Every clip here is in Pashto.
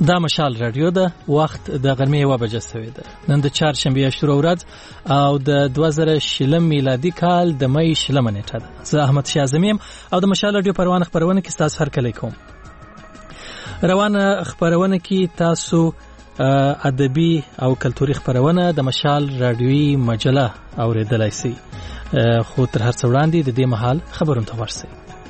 دا مشال رادیو ده. وخت د غرمې 1 بجې شوی ده. نن د چهارشنبه شروع ورځ او د 2020 میلادي کال د مې 20 نیټه ده. زه احمد شاه زمیم او د مشال رادیو خبرونه کې تاسو هر کله کوم. روانه خبرونه کې تاسو ادبي او کلتوري خبرونه د مشال رادیوي مجله اوریدلای شئ. خو تر هر څه وړاندې د دې مهال خبرونه ته ورسئ.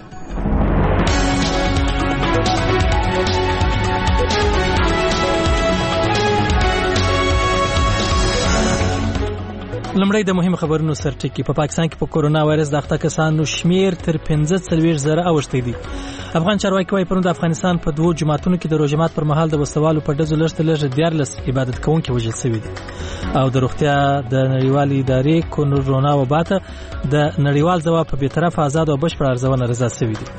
لمړی د مهم خبرونو سرټکی. په پاکستان کې په کورونا وایرس د اخته کسانو شمیر تر 45,000 اوښتی دی. افغان چارواکي وايي پرون د افغانستان په 2 جماعتونو کې د روزمات پر مهال د وسوالو په ډزو لږ 14 عبادت کوونکي وژل شوي دي. او د روغتیا د نړیوالې ادارې کورونا وبا ته د نړیوال ځواب په بیطرفه آزاد او بشپړ ارزونه رضا شوي دي.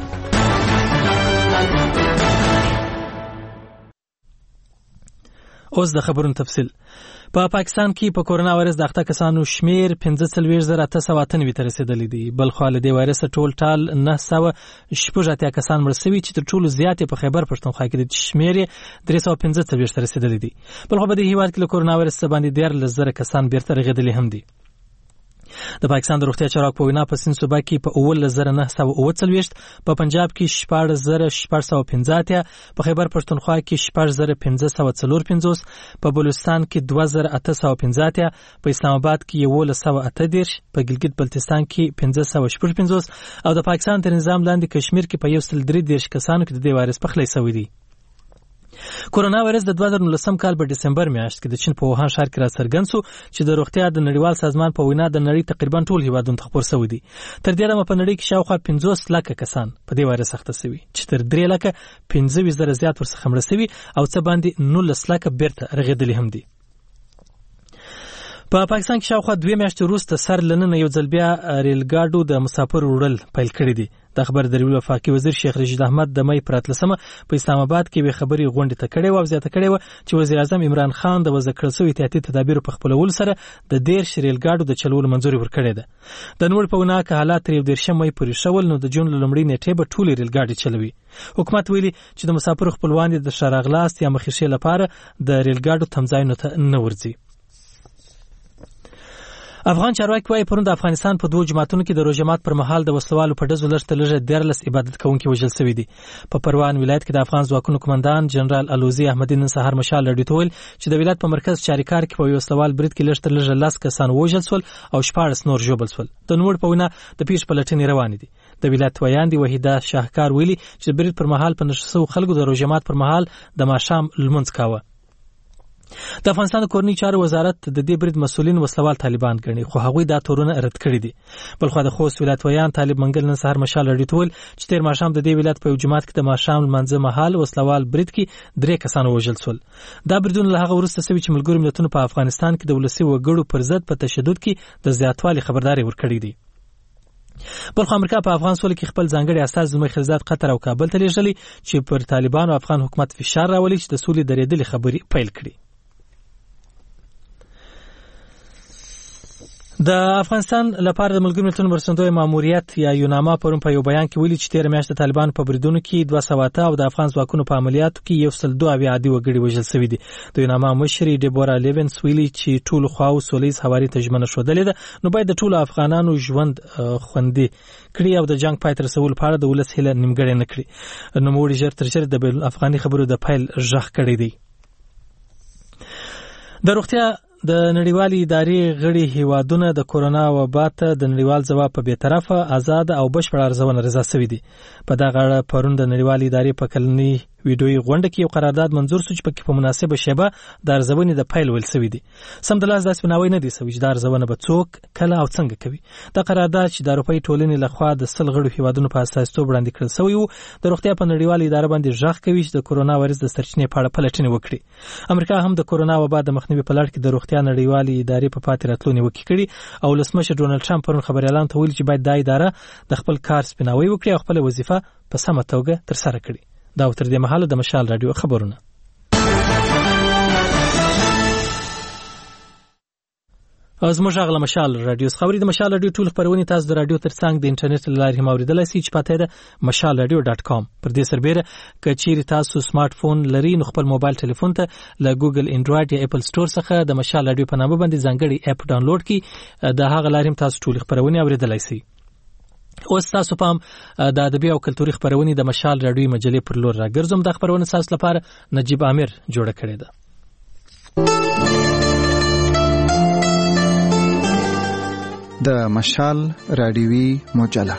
اوس د خبرونو تفصیل. په پاکستان کې په کورونا وایرس د اخته کسانو شمیر 45,898 ته رسیدلی دی. بل خو له دې وایرس ټال 980 کسان مړ شوي چې تر ټولو زیات په خیبر پښتونخوا کې د شمیر 315 ته رسیدلی دی. بل خو په دې هیواد کې له کورونا وایرس باندې 13,000 کسان بیرته رغېدلي هم دي. د پاکستان د روغتیا چارواکو په وینا په سند صوبه کې په 19,940 په پنجاب کې 14,415 په خیبر پښتونخوا کې 14,545 په بلوچستان کې 2,815 په اسلام آباد کې 1,108 په ګلګت بلتستان کې 555 او د پاکستان تر نظام لاندې کشمیر کې په 1,330 کسانو کې د دې وایرس پخلی شوی دی. کورونا وایرس د 2019 کال په دسمبر میاشت کې د چین په ووهان ښار کې راڅرګند شو چې د روغتیا د نړیوال سازمان په وینا د نړۍ تقریبا ټول هیوادونو ته خپور شوی دی. تر دې دمه په نړۍ کې شاوخوا 50 لک کسان په دې وایرس اخته شوي چې تر 3,15,000 زیات ورڅخه مړه شوي او څه باندې 19 لک بیرته رغېدلي هم دي. په پاکستان کې شاوخوا 2 میاشتې وروسته سر لننه یو ځل بیا ریل ګاډو د مسافر وړل پیل کړی دی. د خبر د وفاقي وزیر شیخ رشید احمد د مې پر 13 په اسلام آباد کې به خبري غونډه ته کړې او زیاته کړې و چې وزیر اعظم عمران خان د وضع کړو احتیاطي تدابیر په خپلول سره د 13 ریل ګاډو د چلولو منځوري ورکړې ده. د نور په وینا که حالات تر 13 مې پورې شول نو د جون لومړۍ نیټه به ټول ریل ګاډي چلوي. حکومت ویلي چې د مسافر خپلوان د شارغلاست یا مخیشي لپاره د ریل ګاډو تمځایونو ته نه ورځي. افغان چارواکي وايي پرون د افغانستان په 2 جماعتونو کې د روزمات پر مهال د وسوالو په ډزو لږ 14 عبادت کوونکي وژل شوي دي. په پروان ولایت کې د افغان ځواکونو قومندان جنرال الوزي احمدي نن سهار مشال لري تول چې د ولایت په مرکز چاریکار کې په وسوال برید کې لږ 10 کسان وژل شول او 14 نور ژوبل شول. د نور په وینا د پیښ پلټنې روانې دي. د ولایت ویاندې وحیده شاهکار ویلي چې برید پر مهال په نشو خلکو د روزمات پر مهال د ماښام لمونځ کاوه. د افغانستان د کورنۍ چارو وزارت د دې برید مسولین وسلوال طالبان ګڼي خو هغوی دا تورونه رد کړي دي. بل خو د خوست ولایت ویان طالب منګل نن سهار مشال لري تول چې تیر ماښام د دې ولایت په جماعت کې د ماښام لمانځه مهال وسلوال برید کې 3 کسان وژل شول. دا بریدونه له هغه وروسته شوي چې ملګرو ملتونو په افغانستان کې د ولسي وګړو پر ضد په تشدد کې د زیاتوالي خبرداري ورکړې دي. بل خو امریکا په افغان سولې کې خپل ځانګړي استازي زلمی خلیزات قطر او کابل ته لیږلي چې پر طالبانو افغان حکومت فشار راولي چې د سولې درېدلې خبرې پیل کړي. د افغانستان لپاره د ملګرو ملتونو مرستندوی ماموریت یا یوناما پرون په یو بیان کې ویلي چې تیر میاشت د طالبان په بریدونو کې 200 او د افغان ځواکونو په عملیاتو کې 102 عادي وګړي وژل شوي دي. د یوناما مشري ډیبورا لیونس ویلي چې ټول خواو سولېز هواري تجمنه شودلې ده نو باید د ټولو افغانانو ژوند خوندي کړي او د جنگ پای ته رسول لپاره د ولس هیله نیمګړې نه کړي. نو موږ ژر تر ژره د بین افغاني خبرو د فایل ژغ کړی دی. د روغتیا د نړیوالې ادارې غړي هیوادونه د کورونا وبا ته د نړیوال ځواب په بیطرفه آزاد او بشپړ ارزونه رضا شوي دي. په دغه اړه پرون د نړیوالې ادارې په کلنۍ ویډیوي غونډه کې یو قرارداد منظور شو چې پکې په مناسبه شیبه د ارزونې د پیل ویل شوی دی. سمدلاسه داسې بناوی نه دی شوی چې د ارزونه به څوک کله او څنګه کوي. د قرارداد چې د اروپایي ټولنې لخوا د 100 غړو هیوادونو په اساسیتوب وړاندې کړل شوی و د روغتیا په نړیوالې ادارې باندې ژغ کوي چې د کورونا وایرس د سرچینې په اړه پلټنې وکړي. امریکا هم د کورونا وبا د مخنیوي په لړ کې د روغتیا نړیوالې ادارې په پاتې راتلو نیوکه کړې او ولسمشر ډونالد ټرمپ پرون خبريالانو ته ویل چې باید دا اداره د خپل کار سپیناوی وکړي او خپل وظیفه په سمه توګه ترسره کړي. دا تر دې مهاله د مشال رادیو خبرونه. زموږ غږ له مشال رادیو خبري د مشال رادیو ټول خبرونه تاسو د رادیو ترڅنګ د انټرنیټ لارې هم اوریدلای شئ چې پته ده mashalradio.com. پر دې سربېره کچېری تاسو سمارټ فون لري نو خپل موبایل ټلیفون ته له ګوګل انډراید یا اپل سٹور څخه د مشال رادیو په نامه باندې ځانګړي اپ ډاونلوډ کړئ. د هغه لارې هم تاسو ټول خبرونه اوریدلای شئ. اوس تاسو پام د ادبي او کلتوري خبرونه د مشال رادیو مجلې پر لور راګرځم. د خبرونه تاسو لپاره نجیب عامر جوړ کړی ده. د مشال رادیوي مجله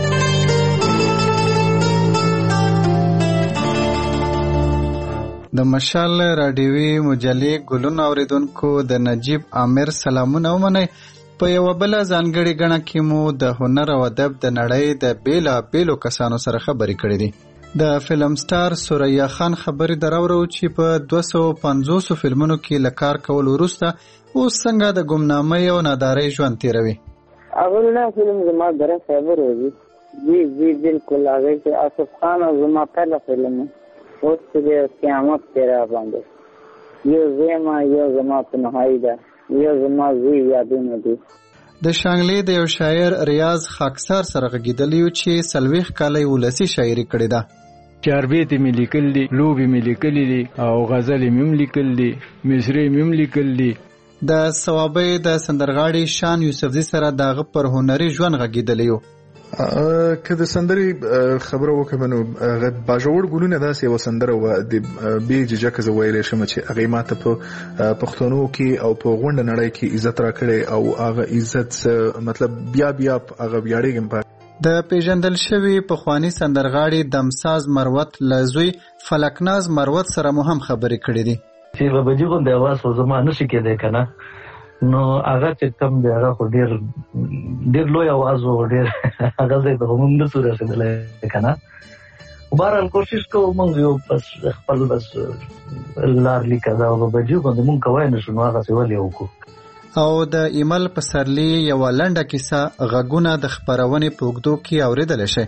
د مشال رادیوي مجلې ګلون اوریدونکو د نجیب عامر سلامونه ومنئ. په یو بل ځانګړي غڼه کې مو د هنر او ادب د نړۍ د بیلا بیلو کسانو سره خبرې کړې دي. د فلم سٹار سوریا خان خبرې دراورو چې په 250 فلمونو کې لکار کول وروسته اوس څنګه د ګمنامۍ او نادارۍ ژوند تیروي. اوله فلم زما دره خبر وږي جی بالکل هغه چې آصف خان زما پهلا فلم اوس چې قیامت تیرا باندې یو زما تنهایی ده یو زما زی یادونه دي. د شانګلې د یو شاعر ریاض خاکسار سره غږیدلی چې سلويخ کاله ولسی شاعري کړې ده. چاربیت می لیکل دي، لوبي می لیکل دي او غزل می لیکل دي، مصری می لیکل دي. د ثوابې د سندرغاړي شان یوسفزي سره دغه پر هنري ژوند غږیدلی یو. که د سندري خبره وکم نو باجوړ ګلونه داسې و سندره و د بي ججک ز ویلې شم چې هغه ماته په پښتونو کې او په غونډه نړۍ کې عزت راکړي او هغه عزت مطلب بیا هغه بیاړيږم. د پیژندل شوی په خواني سندرغاړي دمساز مروت لزوی فلکناز مروت سره مو هم خبرې کړې دي. چې بجې غون د आवाज او زما نشي کېدای کنه نو هغه چې کم دی هغه ډیر لوی आवाज و ډیر هغه زه به هم نه سور رسیدلای کنه. بهرحال کوشش کوم موږ یو بس خپل بس لار لیکدا او بجې غون موږ کوی نشو نو هغه څه ولې وکړو. او د ایمل پسرلی یو لنډه کیسه غږونه د خبرونې په اوږدو کې اوریدل شي.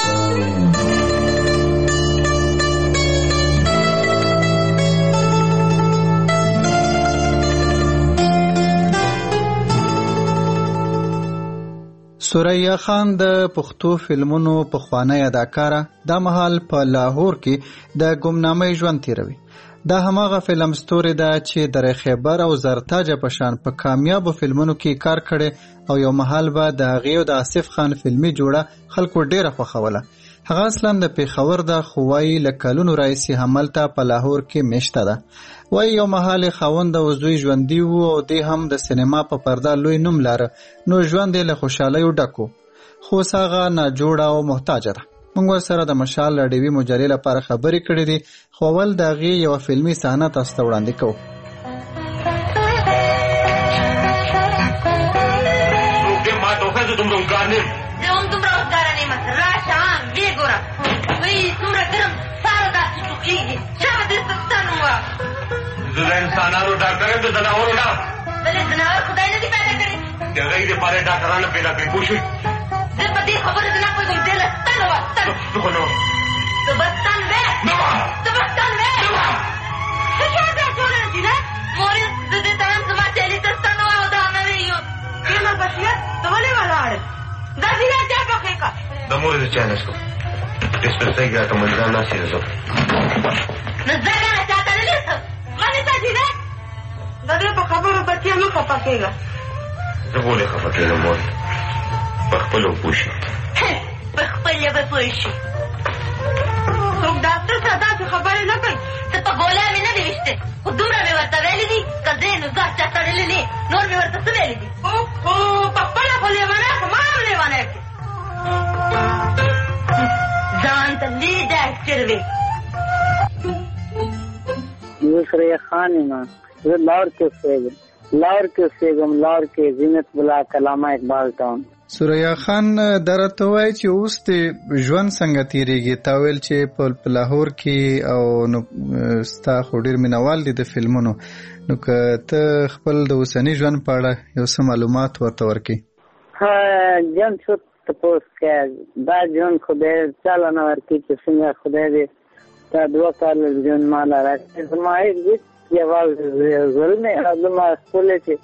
سوریا خان د پښتو فلمونو په خوانی اداکاره د مهال په لاهور کې د ګمنامۍ ژوند تیروي. دا هماغه فلم ستوري ده چې در خیبر او زرتاج په شان په کامیابو فلمونو کې کار کړي او یو مهال به د هغې او د آصف خان فلمي جوړه خلکو ډیره خوښوله. هغه اصلا د پیښور د خوای له کلونو راځي هملته په لاهور کې مشته ده. وای یو مهال خاوند او زوی ژوندۍ وو او د هم د سینما په پرده لوی نوم لاره نو ژوند له خوشحالۍ ډکو خو ساغه نه جوړه او محتاج ده. موږ سره د مشال رادیوي مجلې لپاره خبرې کړې دي خو ول دغه یو فلمي صحنه تاسو ته وړاندې کوو. زه انسانانو ډاکټر یم د ځناورو نه. بلې ځناور خدای نه دي پیدا کړي. د هغې دپاره ډاکټرانو پیدا کړي پوه شوې. زه په دې خبرو زه نه پوهېږم دی له ستن وه ستن. خو نو ته به ستن وې ته به ستن وې څه شی بیا جوړه دي نه مورې زه دې ته هم زما چیلي ته ستن وه او دا نه وې دې نه بصیرت ته ولې ولاړې دا بیا چا پخې کا د مورې د چا نه شو ډسپنسرۍ کې راته منځان ناستې ده زه نو زه کنه چاته نه لیسم منې ته دي نه د دې په خبرو بچیه مه خفه کېږه. زه ولې خفه کېږم مورې په خپلو پوه شي په خپل یې به پوه شي. څوک ډاکټر سره داسې خبرې نه کوي. ته په ګوله مې نه دي ویشتې خو دومره مې ورته ویلي دي که زه نو ځه چا تړلې نه نور مې ورته څه ویلي دي خو په خپله خو لیونی خو ما هم لیونی کړې ځان ته لوی ډاکټر وې. زه سوریا خان یم. زه لاهور کې اوسېږم لاهور کې زینت بلا علامه اقبال ټاون. سوریا خان درته وایي چې اوس د ژوند څنګه تیریږي. تا ویل چې په لاهور کې او نو ستا خو ډېر مینوال دي د فلمونو نو که ته خپل د اوسني ژوند په اړه یو څه معلومات ورته ورکړې. ژوند څه تپوس کوې دا ژوند خدای چاله نه ورکړي چې څنګه خدای دې دا 2 کاله ژوند ماله راکړي. زما هېڅ یوازې ظلم نه زما خپله چې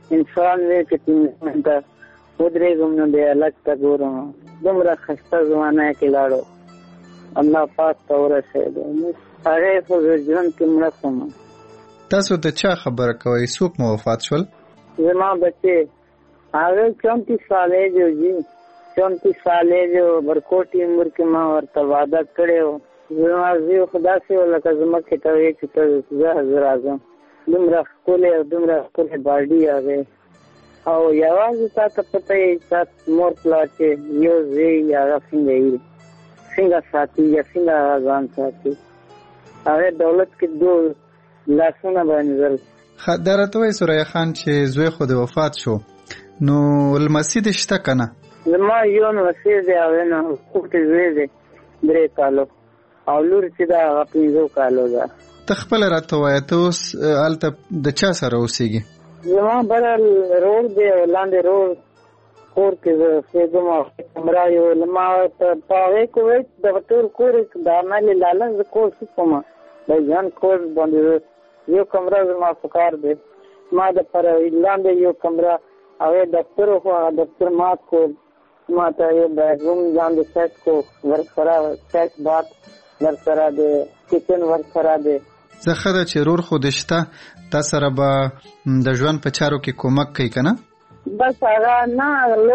انسان وی چې ته ودرېږم نو بیا هلک ته ګورم دومره ښایسته زمانه کې لاړو الله پاک ته ورسېدو هغې خو زه ژوند کې مړه شوم. تاسو د چا خبره کوئ؟ څوک مو وفات شول؟ زما بچې هغه 34 سالې جو جی 34 سالې جو برکوټي عمر کې ما ورته وعده کړی و. زما زوی خو داسې و لکه ځمکې ته وایي چې ته زه حاضر راځم. دومره ښکلې او دومره ښکلې باډي هغې او یوازې تا ته پته یې تا مور پلار چې یو زوی هغه څنګه وي څنګه ساتي یا څنګه هغه ځان ساتي. هغې دولت کې دو لاسونه باندې دا راته وایي سوریا خان چې زوی خو د وفات شو نو لمسي دې شته که نه؟ زما یو لمسی دی هغې نه خوټې زوی دی 3 کالو او لور چې ده هغه 15 کالو ده. ته خپله راته ووایه ته اوس هلته د چا سره اوسېږي؟ زما بره روډ دی او لاندې روډ کور کې زه اوسېږم او کمره یو ما په هغې کې وایي دغه ټول کور د عملې لاله زه کور څه کوم د ځان کور باندې یو کمره زما په کار دی. ما دپاره لاندې یو کمره هغې دفتر خو هغه دفتر مات کو ما ته یو بیډروم ځان د سیټ کو ورسره سیټ بات ورسره دی کچن ورسره دی. زه ښه ده چې رور خو دې شته تا سره به د ژوند په چارو کې کومک کوي که نه؟ بس هغه نه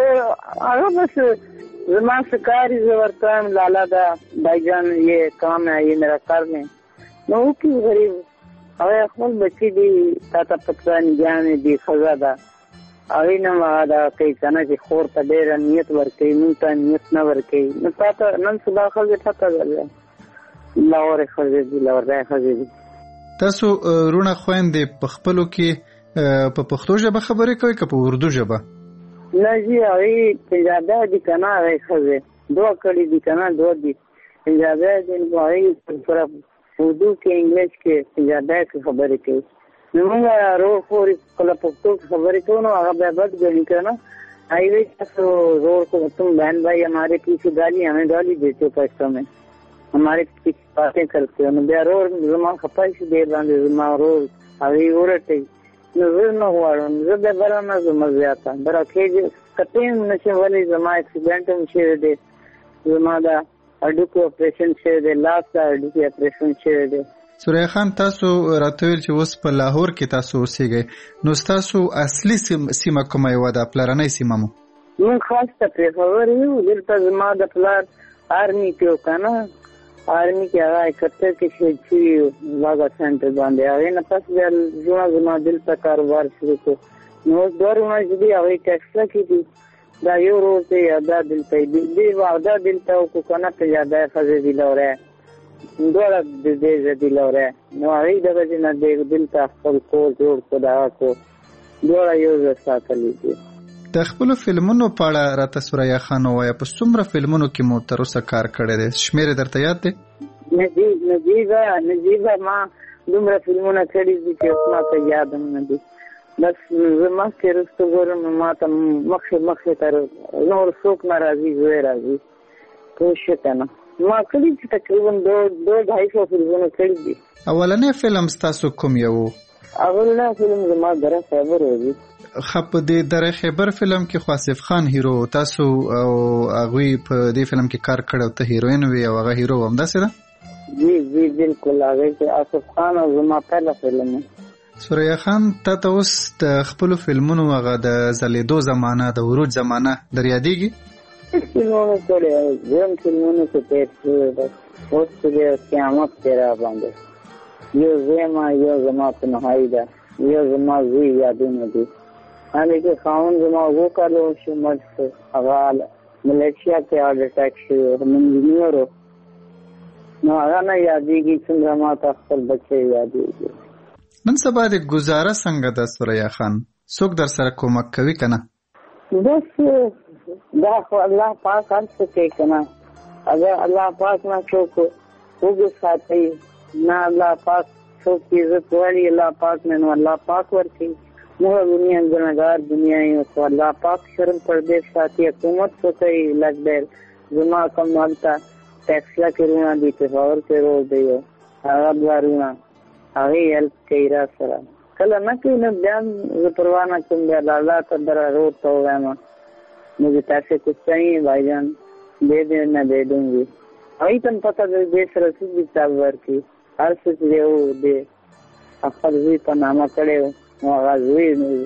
هغه بس زما څه کار یې زه ورته وایم لالا دا بھائی جان یہ کام ہے یہ میرا کار میں نو وکړي غریب هغې خپل بچي دي تا ته پته نګیانې دي ښځه ده هغې نه هغه دا کوي که نه چې خور ته ډېره نیت ورکوي مونږ ته نیت نه ورکوي نو تا ته نن سبا ښځې پته ده لاورې ښځې دي لاوردی ښځې دي. تاسو وروڼه خویندې په خپلو کې په پښتو ژبه خبرې کوئ که په اردو ژبه؟ نه جی هغې پنجابی دي که نه هغې ښځې دوه کړي دي که نه دوه دي پنجابی دي نو هغې سره اردو کې انګلیش کې پنجابی کې خبرې کوي. نو موږ رور خور کله پښتو کې خبرې کوو نو هغه بیا بد ګڼي که نه هغې وایي تاسو رور کو تم بہن بھائی ہمارے پیچھے گالی ہمیں گالی دیتے ہو پښتو میں ہمارے پیچھے باتیں کرتے ہو نو بیا رور زما خفه شي ډېر باندې زما رور هغې ورټوي نو زه نه غواړم زه بیا بله نه ځم زیاته بره کېږي کتې هم نه شم ولې زما اکسیډنټ هم شوی دی زما دا هډوکو اپریشن شوی دی لاس دا هډوکي اپریشن شوی دی. سوریا خان تاسو راته ویل چې اوس په لاهور کې تاسو اوسېږئ نو ستاسو اصلي سیمه کومه یوه ده پلرنۍ سیمه مو؟ موږ خاص ته پېښور یو دلته زما د پلار آرمي کې و که نه آرمي کې هغه 71 کې شهید شوي و واګه سینټر باندې هغې نه پس بیا ژوند زما دلته کاروبار شروع کړو نو اوس 2 ورونه چې دي هغې ټیکسله کې دي دا یو ورور دی یا دا دلته دی واده دلته وکړو که نه پنجابی ښځې دي لوری دواړه د دې زه دي لوری نو هغې دغه چې نه دی دلته خپل کور جوړ کړو د هغه کور دواړه یو ځای ساتلي دي. د خپلو فلمونو په اړه راته سوریا خان ووایه په څومره فلمونو کې مو تر اوسه کار کړی دی شمېر یې درته یاد دی؟ نجیبه ما دومره فلمونه کړي دي چې اوس ما ته یاد هم نه دي بس زه مخکې وروسته ګورم نو ما ته مخکې تر نور څوک نه راځي زوی راځي پوه شوې که نه ما کړي چې تقریبا 200-250 فلمونه کړي دي. اولنی فلم ستاسو کوم یو و؟ اولنی فلم زما دره خیبر و دي. ښه په دې دره خیبر فلم کې خو آصف خان هیرو تاسو او هغوی په دې فلم کې کار کړی او ته هیروین وې او هغه هیرو همداسې ده؟ جی جی بالکل هغې کې آصف خان او زما پهله فلم و. سوریا خان تا ته اوس د خپلو فلمونو هغه د ځلېدو زمانه د وروج زمانه در یادېږي؟ فلمونو کړی ژوند فلمونو کې تېر شوی بس اوس چې دی قیامت دی را باندې یو زوی ما یو زما تنهایي ده یو زما زوی یادونه دي هغې کې خاوند زما 2 کالو شو مړ شو هغه ملیشیا کې هارټ اټیک شوی و انجینیر و نو هغه نه یادېږي څومره ما ته خپل بچی یادېږي. نن سبا د ګزاره څنګه ده سوریا خان څوک در سره کومک کوي که نه؟ بس دا خو الله پاک هر څه کوي که نه اگر الله پاک نه څوک وګساتي نه الله پاک څوک عزت والی الله پاک نه نو الله پاک ورکوي موږ دنیا ګناهګار دنیا یو خو الله پاک شرم پردې ساتي حکومت څه کوي لږ ډېر زما کوم هلته ټیکسله کې رونه دي پېښور کې رول دی هغه دوه رونه هغې هیلپ کوي را سره کله نه کوي نو بیا زه پروا نه کوم بیا لالا قدر روڈ تو وایم مجھے پیسے کچھ چاہیے بھائی جان دے دیں نہ دے دوں گی وہی تم پتہ دے سره سږي کتاب ورکړي هر څه چې دی دې خپل زوی په نامه کړی و نو هغه زوی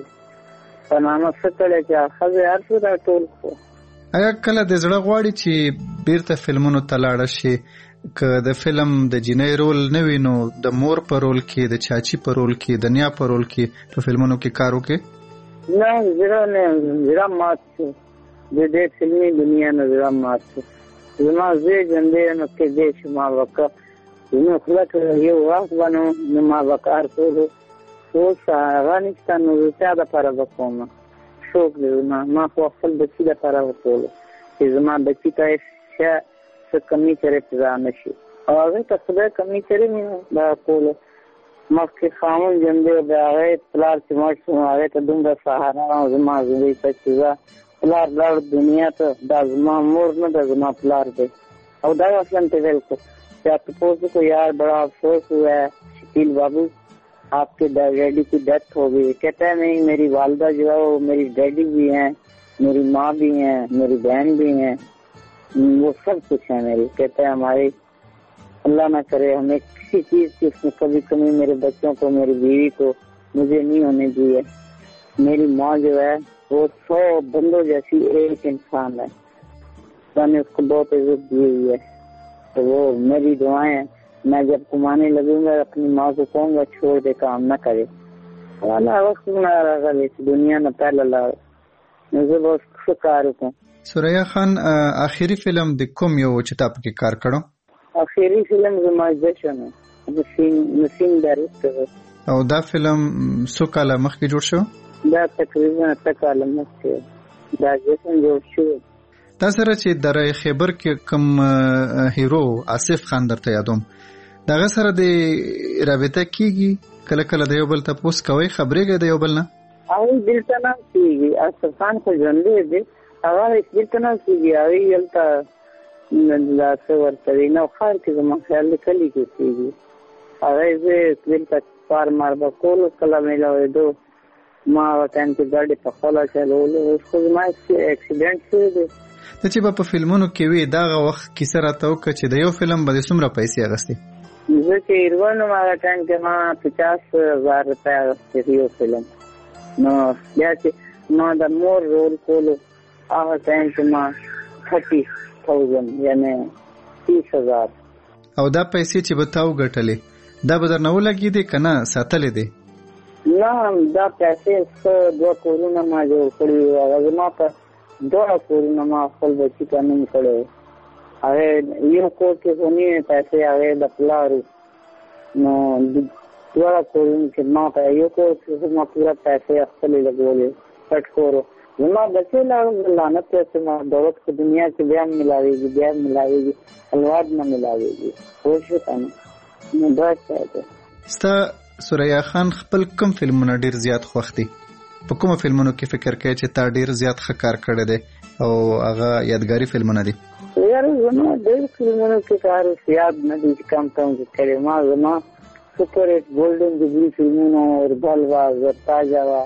په نامه څه کړی چې ښځې هر څه راټول کړو. ایا کله د زړه غواړي چې بیرته فلمونو ته لاړه شي که د فلم د جینۍ رول نه وي نو د مور په رول کې د چاچی په رول کې د نیا په رول کې په فلمونو کې کار وکړي؟ نه زړه مات شو د دې فلمي دنیا نه زړه مات شو زما زوی ژوندی نو کېدی چې ما وکړه نو خوله یو وخت به نو ما به کار کولو اوس هغه نشته نو زه چا دپاره به کوم شوق دی ما خو خپل بچي دپاره وکولو چې زما بچي ته څه کمی چرې پیدا نه شي او هغې ته خدای کمی چرې مې دا کولو مخکې خاوند ژوندی و بیا هغې پلار چې مړ شو هغې ته دومره سهارا او زما زوی ته چې زه پلار لاړ دنیا ته دا زما مور نه ده زما پلار دی او دا اصلا ته ویل کو کیا تپوس کو یار بڑا افسوس ہوا ہے شکیل بابو آپ کے ڈیڈی کی ڈیتھ ہو گئی کہتا ہے نہیں میری والدہ جو ہے وہ میری ڈیڈی بھی ہیں میری ماں بھی ہیں میری بہن بھی ہیں وہ سب کچھ ہے میری کہتا ہے ہمارے اللہ نہ کرے ہمیں کسی چیز کی اس میں کبھی کمی میرے بچوں کو میری بیوی کو مجھے نہیں ہونے دی ہے میری ماں جو ہے وہ 100 بندوں جیسی ایک انسان ہے میں نے اس کو بہت عزت دی ہوئی ہے تو وہ میری دعائیں میں جب کمانے لگوں گا اپنی ماں کو کہوں گا چھوڑ دے کام نہ کرے وقت دنیا نہ پہلا لا مجھے بہت کار ہوں. سوریا خان آخری فلم د کوم یو چې تا پکې کار کړو؟ آخری فلم زما جشن نسیم ډایرکټر او دا فلم څو کاله مخکې جوړ شو؟ دا تقریبا 8 کاله مخکې دا جشن جوړ شو. تا سره چې درې خیبر کې کوم هیرو آصف خان درته یادوم دغه سره د رابطه کیږي کله کله د یو بل تاسو کوي خبرېږي د یو بل نه او دلته نه کیږي آصف خان خو ژوندی دی هغه دلته نه کیږي او یلته لا څه ورته نه خیر کې زما خیال کلی کې کیږي هغه زه دلته پار مار به کول کله ملوي دو ما وطن کې ګاډي په خپل چلولو خو ما اکسیډنټ شوی دی. ته چې په فلمونو کې وی داغه وخت کیسه راته وکړه چې د یو فلم به څومره پیسې اغستې؟ زه چې ایروانو ما ټایم کې ما 50,000 روپۍ اغستې یو فلم نو بیا چې ما د مور رول کولو هغه ټایم کې ما 30,000 یعنی 30,000 او دا پیسې چې به تا وګټلې دا به درنه ولګېدې که نه ساتلې دې؟ نه دا پیسې څه 2 کورونه ما جوړ کړي هغه زما په 2 کورونه ما خپل بچي ته نوم کړی هغې یو کور کې خو نه پیسې هغې د پلارو نو 2 کورونو کې ما په یو کور کې ما پوره پیسې خپلې لګولې پټ کور زما بچی لاړم لعنت پیسې ما دولت په دنیا کې بیا ملاویږي بیا ملاویږي الواد نه ملاویږي خو شو که نه نو دا څه دی. ستا سوریا خان خپل کوم فلمونه ډېر زیات خوښ دي؟ په کومو فلمونو کې فکر کوي چې تا ډېر زیات ښه کار کړی دی او هغه یادګاري فلمونه دي؟ یاره زما ډېر فلمونو کې کار یاد نه دي چې کم کړی ما زما سپر هټ ګولډن جوبلي فلمونه اوربل وا زرتاجا وا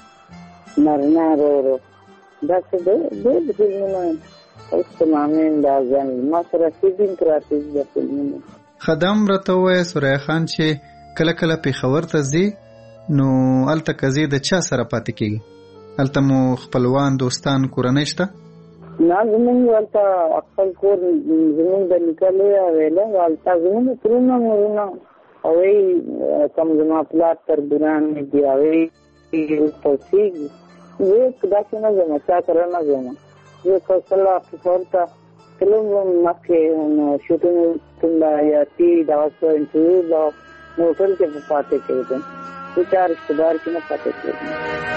نرنا رو دا څه ډېر فلمونه اوس تمامې اندازان ما سره سیدین پراته دي فلمونه. خدام راته ووایه سوریا خان چې کله کله پېښور ته ځي نو هلته که ځې د چا سره پاتې کېږي؟ هلته مو خپلوان دوستان کورنۍ شته؟ نه زمونږ هلته خپل کور زمونږ د نیکه لویه ویله هلته زمونږ ترونه مورونه هغوی کوم زما پلار تربوران دي هغوی هلته اوسېږي زه داسې نه ځم چا سره نه ځم زه کله پېښور ته تلم مخکې شوټینګ کومه یا تی دغه څه انټرویو به होटल के पाते कहते दो 4 रिश्तेदार की न पाते कहते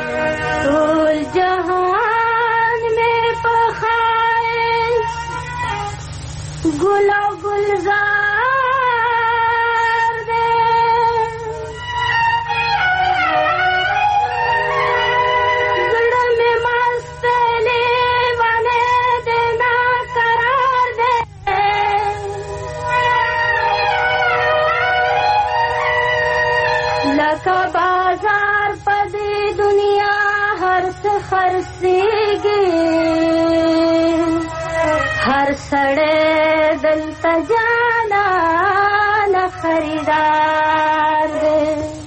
जहान में पखाइश गुला गुलजार दे गड़ में मस्तले बने देना करार दे लका बाजार خرڅېږي هر سړی دلته جانانه خریدار دی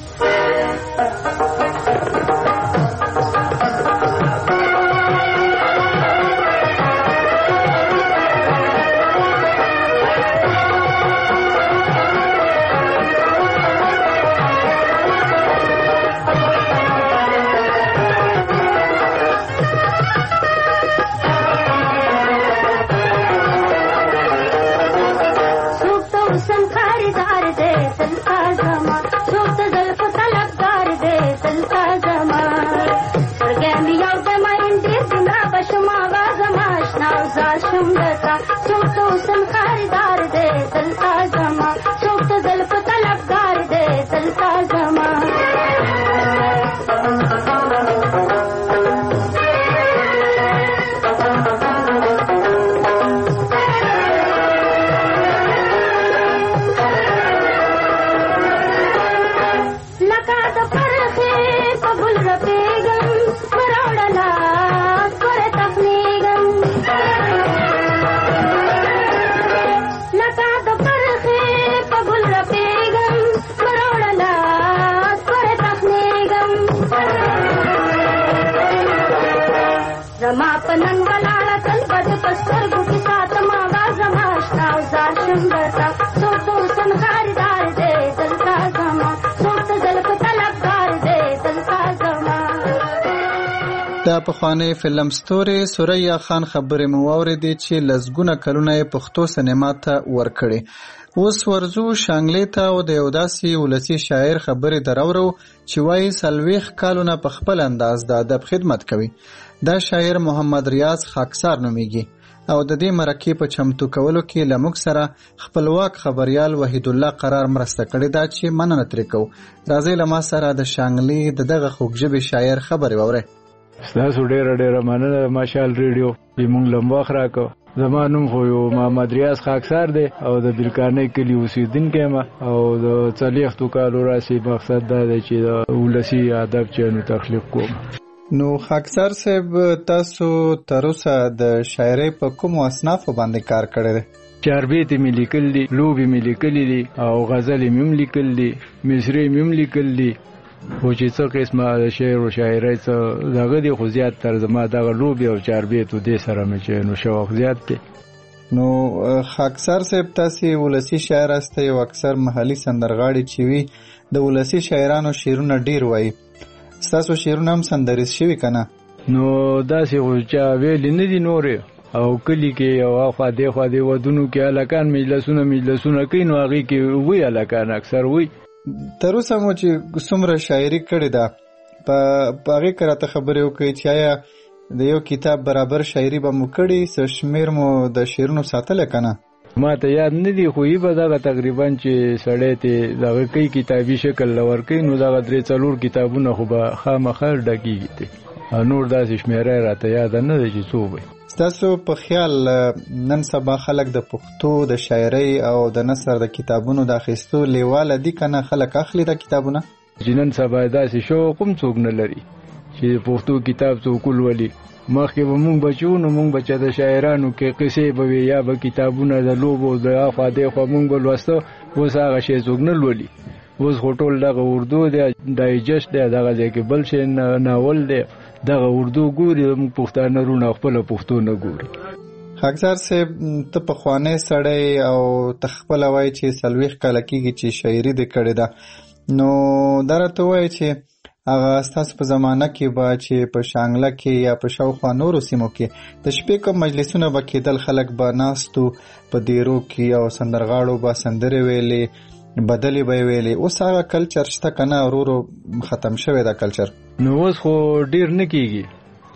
د پخوانی فلم ستوري سوریا خان خبرې مو واورېدې چې لسګونه کلونه یې پښتو سینما ته ورکړې. اوس ورځو شانګلې ته او د یو داسې ولسي شاعر خبرې دراورو چې وایي 40 کالونه په خپل انداز د ادب خدمت کوي. دا شاعر محمد ریاض خاکسار نومیږي او د دې مرکې په چمتو کولو کې له موږ سره خپلواک خبريال وحید الله قرار مرسته کړې ده چې مننه ترې کوو. راځئ له ما سره د شانګلې د دغه خوږژبې شاعر خبرې واورئ. ستاسو ډېره مننه ماشال ریډیو چې موږ لمباخ راکو. زما نوم خو یو محمد ریاض خاکسار دی او د بلکانې کلي اوسېدونکی یم او د 40 کالو راسي مقصد دا دی چې د ولسي ادب چینو تخلیق کوم. نو خاکسار صاحب تاسو تر اوسه د شاعرۍ په کومو اصنافو باندې کار کړی دی؟ چاربیت مې لیکل دي، لوبې مې لیکلې دي او غزلې مې هم لیکل دي، مصري مې هم لیکل دي. خو چې څه قسمه د شعر او شاعرۍ څه دغه دي خو زیات تر زما دغه لوبې او چاربیتو دې سره مې چې نو شوق زیات دی. نو خاکسار صاحب تاسې ولسي شاعر هستئ او اکثر محلي سندرغاړي چې وي د ولسي شاعرانو شعرونه ډیر وایي. ستاسو شعرونه هم سندریز شوي که نه؟ نو داسې خو چا ویلي نه دي نورې او کلي کې او اخوا دېخوا دې ودونو کې هلکان مجلسونه کوي نو هغې کې وي هلکان اکثر وي. تر اوسه مو چې څومره شاعري کړې ده په هغې که راته خبرې وکړئ چې آیا د یو کتاب برابر شاعري به مو کړي، څه شمېر مو د شعرونو ساتلی که نه؟ ما ته یاد نه دي خو یې به دغه تقریبا چې سړی ته دغه کوي کتابي شکل له ورکوي نو دغه 3-4 کتابونه خو به خامخا ډکېږي دی. نور داسې شمېره راته یاده نه ده چې څو وي. ستاسو په خیال نن سبا خلک د پښتو د شاعرۍ او د نثر د کتابونو د اخیستو لیواله دي که نه خلک اخلي د کتابونه؟ چې نن سبا داسې شوق هم څوک نه لري چې پښتو کتاب څوک ولولي. مخکې به مونږ بچو نو مونږ بچه د شاعرانو کې قصې به وي یا به کتابونه د لوبو د اخوا دېخوا مونږ به لوسته. اوس هغه شی څوک نه لولي. اوس خو ټول دغه اردو دی، ډایجسټ دی، دغه ځای کې بل شی ناول دی، دغه اردو ګوري. موږ پښتانه رونه خپله پښتو نه ګوري. خاکسار صاحب ته پخوانی سړی او ته خپله وایي چې 40 کاله کېږي چې شاعري دې کړې ده، نو دا راته وایي چې هغه ستاسو په زمانه کې به چې په شانګله کې یا په شاوخوا نورو سیمو کې د شپې کوم مجلسونه به کېدل، خلک به ناستو په دیرو کې او سندرغاړو به سندرې ویلې، بدلې به یې ویلې. اوس هغه کلچر شته که نه؟ ورو ختم شوی دا کلچر. نو اوس خو ډیر نه کېږي،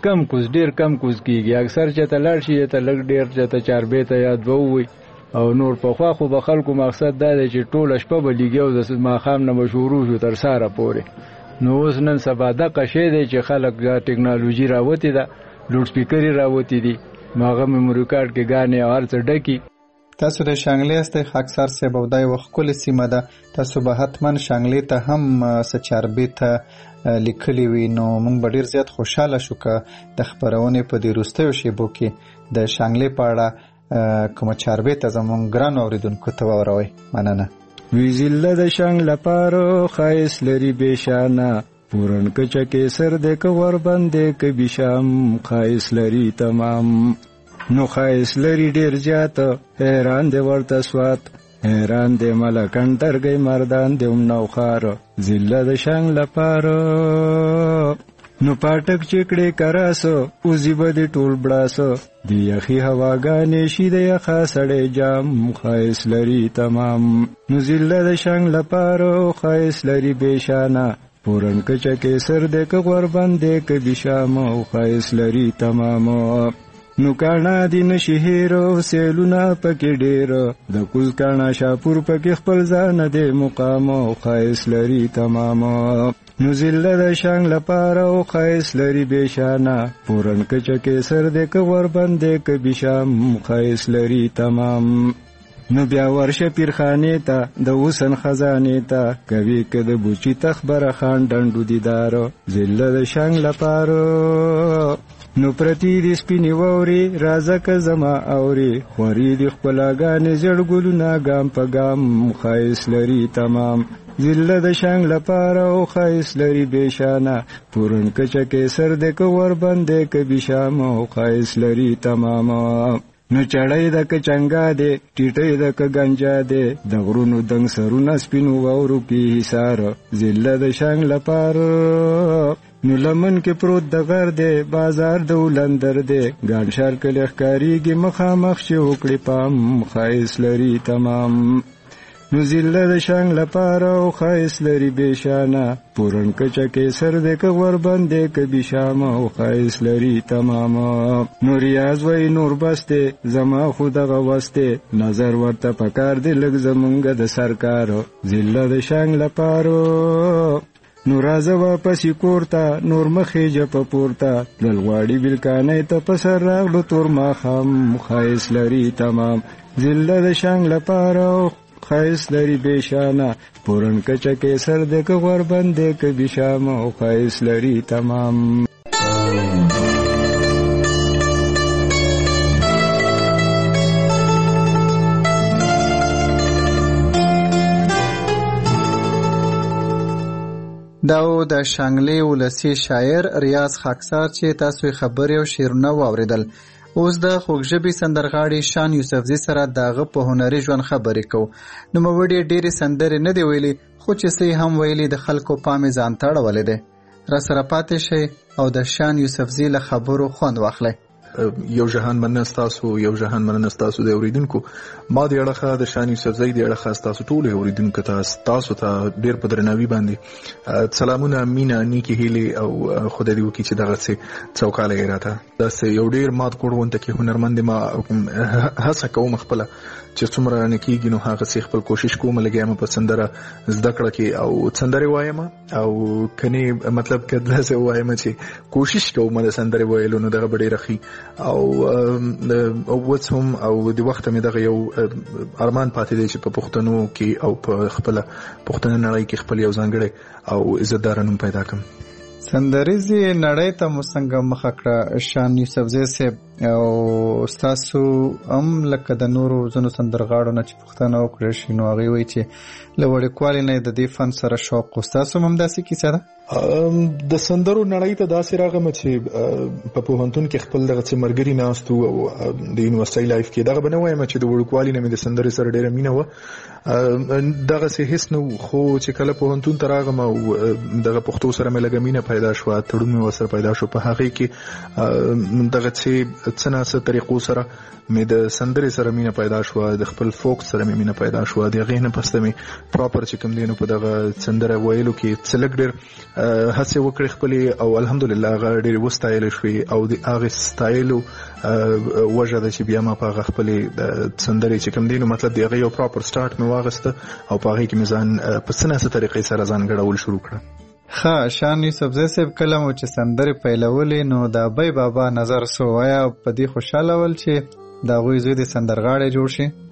ډیر کم کوز کېږي. اکثر چېته لاړ شي ته لږ ډیر چېته چاربیته یا دوه ووایي او نور پخوا خو به خلکو مقصد دا دی چې ټوله شپه به لیږي او د ماښام نه به شروع شو تر سهاره پورې. نو اوس نن سبا دغه شی دی چې خلک ټکنالوژي راوتې ده، لوډ سپیکرې راوتې دي، هغه میموري کارت کې ګانې او هر څه ډکي. تاسو د شانګلې استه خاکسار صاحب او دای وخت کول سیمه ده تاسو به حتما شانګلې ته هم سچاربې ته لیکلی وي نو موږ به ډیر زیات خوشاله شو که د خبرونه په دې وروستیو شیبو کې د شانګلې په اړه کوم چاربې ته زموږ ګران اوریدونکو ته وروي. مننه. وی زله د شانګ لپاره خایس لري بشانه پورن کچا کې سر دې کور باندې ک بشام خایس لري تمام نو خایس لري ډیر زیات حیران دې ورته سوات حیران دې ملکان ترګي مردان دې نو خار زله د شانګ لپاره نو پاټک چکړې کراسو اوزی بده ټول بڑاسو دی اخی هواګانې شي د یخا سړې جام خایس لري تمام نو زله د شانګ لپاره خایس لري بشانه پورن کچا کې سر دې ک غور باندې ک بشام خایس لري تمام نو کانا دین شهیرو سیلونا پکې ډیر د کوز کانا شاپور پکې خپل ځان دې مقام خایس لري تمام نو زله د شانګ لپاره او خایس لري بشانه پورن کچا کې سر دې ک ور باندې ک بشام خایس لري تمام نو بیا ورشه پیرخانه ته د وسن خزانه ته کوي کده بوچی تخبر خان ډندو دیدار زله د شانګ لپاره نو پرتی دې سپینی ووري رازه ک زما اوري خوري دې خپلاګان زړګلونه ګام په ګام خایس لري تمام زله د شانګ لپاره او خایس لري بشانه پورن کچا کې سر دې ک ور باندې ک بشام او خایس لري تمام نو چړای د ک چنګا دې ټیټې د ک گنجا دې د غرونو دنګ سرونه سپینو وورو کې حصار زله د شانګ لپاره نو لمن کې پروت د غر دې بازار د ولندر دې ګان شهر کې لخکاریږي مخامخ شي وکړي پام خایس لري تمام نو زله د شانګ لپاره او خایس لري بشانه پورن کچا کې سر دې ک ور باندې ک بشام او خایس لري تمام نو ریاض وای نور بسته زما خود غوسته نظر ورته پکار دې لګ زمونږ د سرکار زله د شانګ لپاره نو راځه واپس کورتا نور مخې جپ پورتا دلغواړي بلکانې ته پسر راغلو تور ما خام خایس لري تمام زله د شانګ لپاره خایس لري بشانه پورن کچا کې سر دې ک غور باندې ک بشام او خایس لري تمام داو د شانګلې ولسی شاعر ریاض خاکسار چې تاسو خبرې او شعرونه واوریدل. اوس د خوږژبې سندرغاړي شان یوسفزي سره دغه په هنري ژوند خبرې کو. نو موږ ډېرې سندرې نه دی ویلي خو چې سې هم ویلي د خلکو پام ځان ته اړولې ده. را سره پاتې شي او د شان یوسفزي له خبرو خوند واخلئ. یو جهان منستاسو د اوریدونکو ما د اړخه د شان یوسفزي د اړخه تاسو ټول اوریدونکو تاسو ته ډیر په درناوي باندې سلامونه مینا نیکی هیلي او خدای دې وکړي چې دغه څه څوکاله راته دا یو ډیر مات کوړونته کې هنرمند ما هڅه کوم خپل چې څومره نه کېږي نو هغه څه خپل کوشش کوم لګیام په سندره زده کړه کې او سندره وایم او کني مطلب کله زه وایم چې کوشش کوم د سندره وایلو نو دغه ډیر رخي او وڅوم او د وخت مې دغه یو ارمان پاتې دی چې په پښتنو کې او په خپل پښتنه نړۍ کې خپل یو ځانګړی او عزتدارانو پیدا کړم. سندریزي نړۍ ته مسنګ مخه کړه شان یوسفزي صاحب او تاسو هم لکه د نورو زنو سندرغاړو نه چې پښتنه وکړي شي نو هغه وایي چې لوړ کوالي نه د دې فن سره شوق تاسو هم داسې کیسه ده د سندرو نړۍ ته داسې راغم چې په پوهنتون کې خپل دغه مرګري ناستو او د یونیورسيټي لایف کې دغه بنوي چې د وړوکوالي نه مې د سندرې سره ډېره مینه و دغه څه هیڅ نو خو چې کله پوهنتون ته راغم او دغه پښتو سره مې لګه مینه پیدا شو تړون مې وسره پیدا شو په هغه کې دغه څه طریقو سره مې د سندرې سره مینه پیدا شو د خپل فوک سره مې مینه پیدا شو د غې نه پسته مې پراپر چې کوم دینو په دغه سندره ویلو کې څلګ ډېر هڅه وکړې خپل او الحمدلله هغه ډېر وستایل شوې او د هغه سټایل وجه د چې بیا ما په خپل سندرې چې کوم دینو مطلب دی هغه یو پراپر سٹارټ مې واغسته او په هغه کې مې ځان په سناسه طریقې سره ځان غړول شروع کړم. شان یوسفزي صاحب کله مو چې سندرې پیلولې نو د ابي بابا نظر سو وایا په دې خوشاله ول چې دا غوي زوی د سندرغاړي جوړ شي.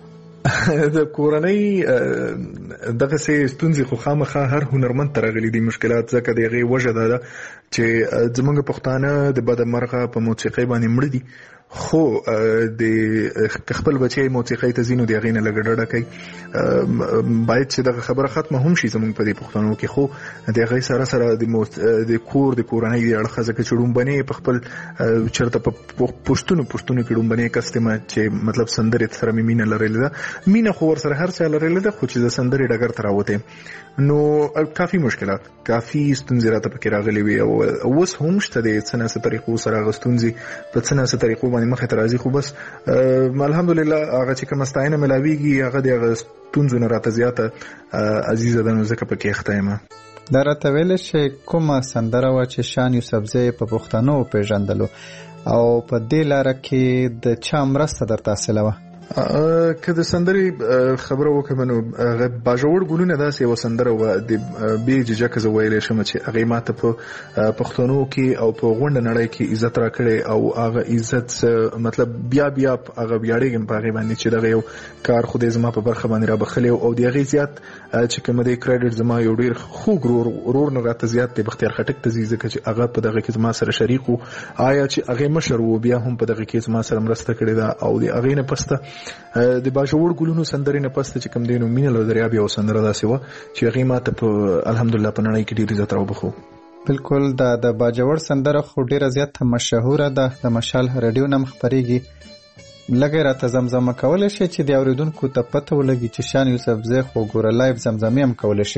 د کورنۍ دغه سه ستونزې خو خامخا هر هنرمند ته راغلي دي مشکلات، ځکه د هغې وجه دا ده چې زمونږ پښتانه د بدمرغه په موسیقۍ باندې مړه دي، خو د خپل بچی موسیقۍ ته ځینو د هغې نه لږ ډډه کوي. باید چې دغه خبره ختمه هم شي زمونږ په دې پښتنو کې، خو د هغې سره سره د کور د کورنۍ د اړخه، ځکه چې ډومبنې په خپل چېرته په پښتونو کې ډومبنې کس ته چې مطلب سندرې سره مې مینه لرلې ده، مینه خو ورسره هر څه لرلې ده، خو چې د سندرې ډګر ته راوتې نو کافي مشکلات، کافي ستونزې راته پکې راغلې وي، او اوس هم شته د څه نه څه طریقو سره هغه ستونزې په څه نه څه طریقو باندې مخې ته راځي، خو بس الحمدلله هغه چې کومه ستاینه ملاویږي هغه د هغه ستونزو نه راته زیاته عزیزه ده، نو ځکه پکې اخته یم. دا راته ویلی شئ کومه سندره وه چې شان یوسفزی په پښتنو وپېژندلو او په دې لاره کې د چا مرسته درته حاصله وه؟ که د سندرې خبره وکړم نو باجوړ ګلونه داسې یوه سندره وه د بې ججکه زه ویلی شم چې هغې ماته په پښتنو کې او په غونډه نړۍ کې عزت راکړی، او هغه عزت مطلب بیا هغه ویاړېږم په هغې باندې چې دغه یو کار خدای زما په برخه باندې رابخلی، او د هغې زیات چې کومه دی کریډټ زما یو ډېر خوږ ورور نه راته زیات دی بختیار خټک ته ځي، ځکه چې هغه په دغه کې زما سره شریک و، آیا چې هغې مشر و بیا هم په دغه کې زما سره مرسته کړې ده. او د هغې نه پسته د باجوړ ګلونو سندرې نه پسته چې کوم دی نو مینه له دریاب یو سندره داسې وه چې هغې ماته په الحمدلله په نړۍ کې ډېر عزت راوبخو. بالکل د باجوړ سندره خو ډېره زیاته مشهوره ده، د مشال رادیو نه خپرېږي. لږه راته زمزمه کولی شي چې د اورېدونکو ته پته ولګي چې شان یوسفزی خو ګوره لایف زمزمې هم کولی شي؟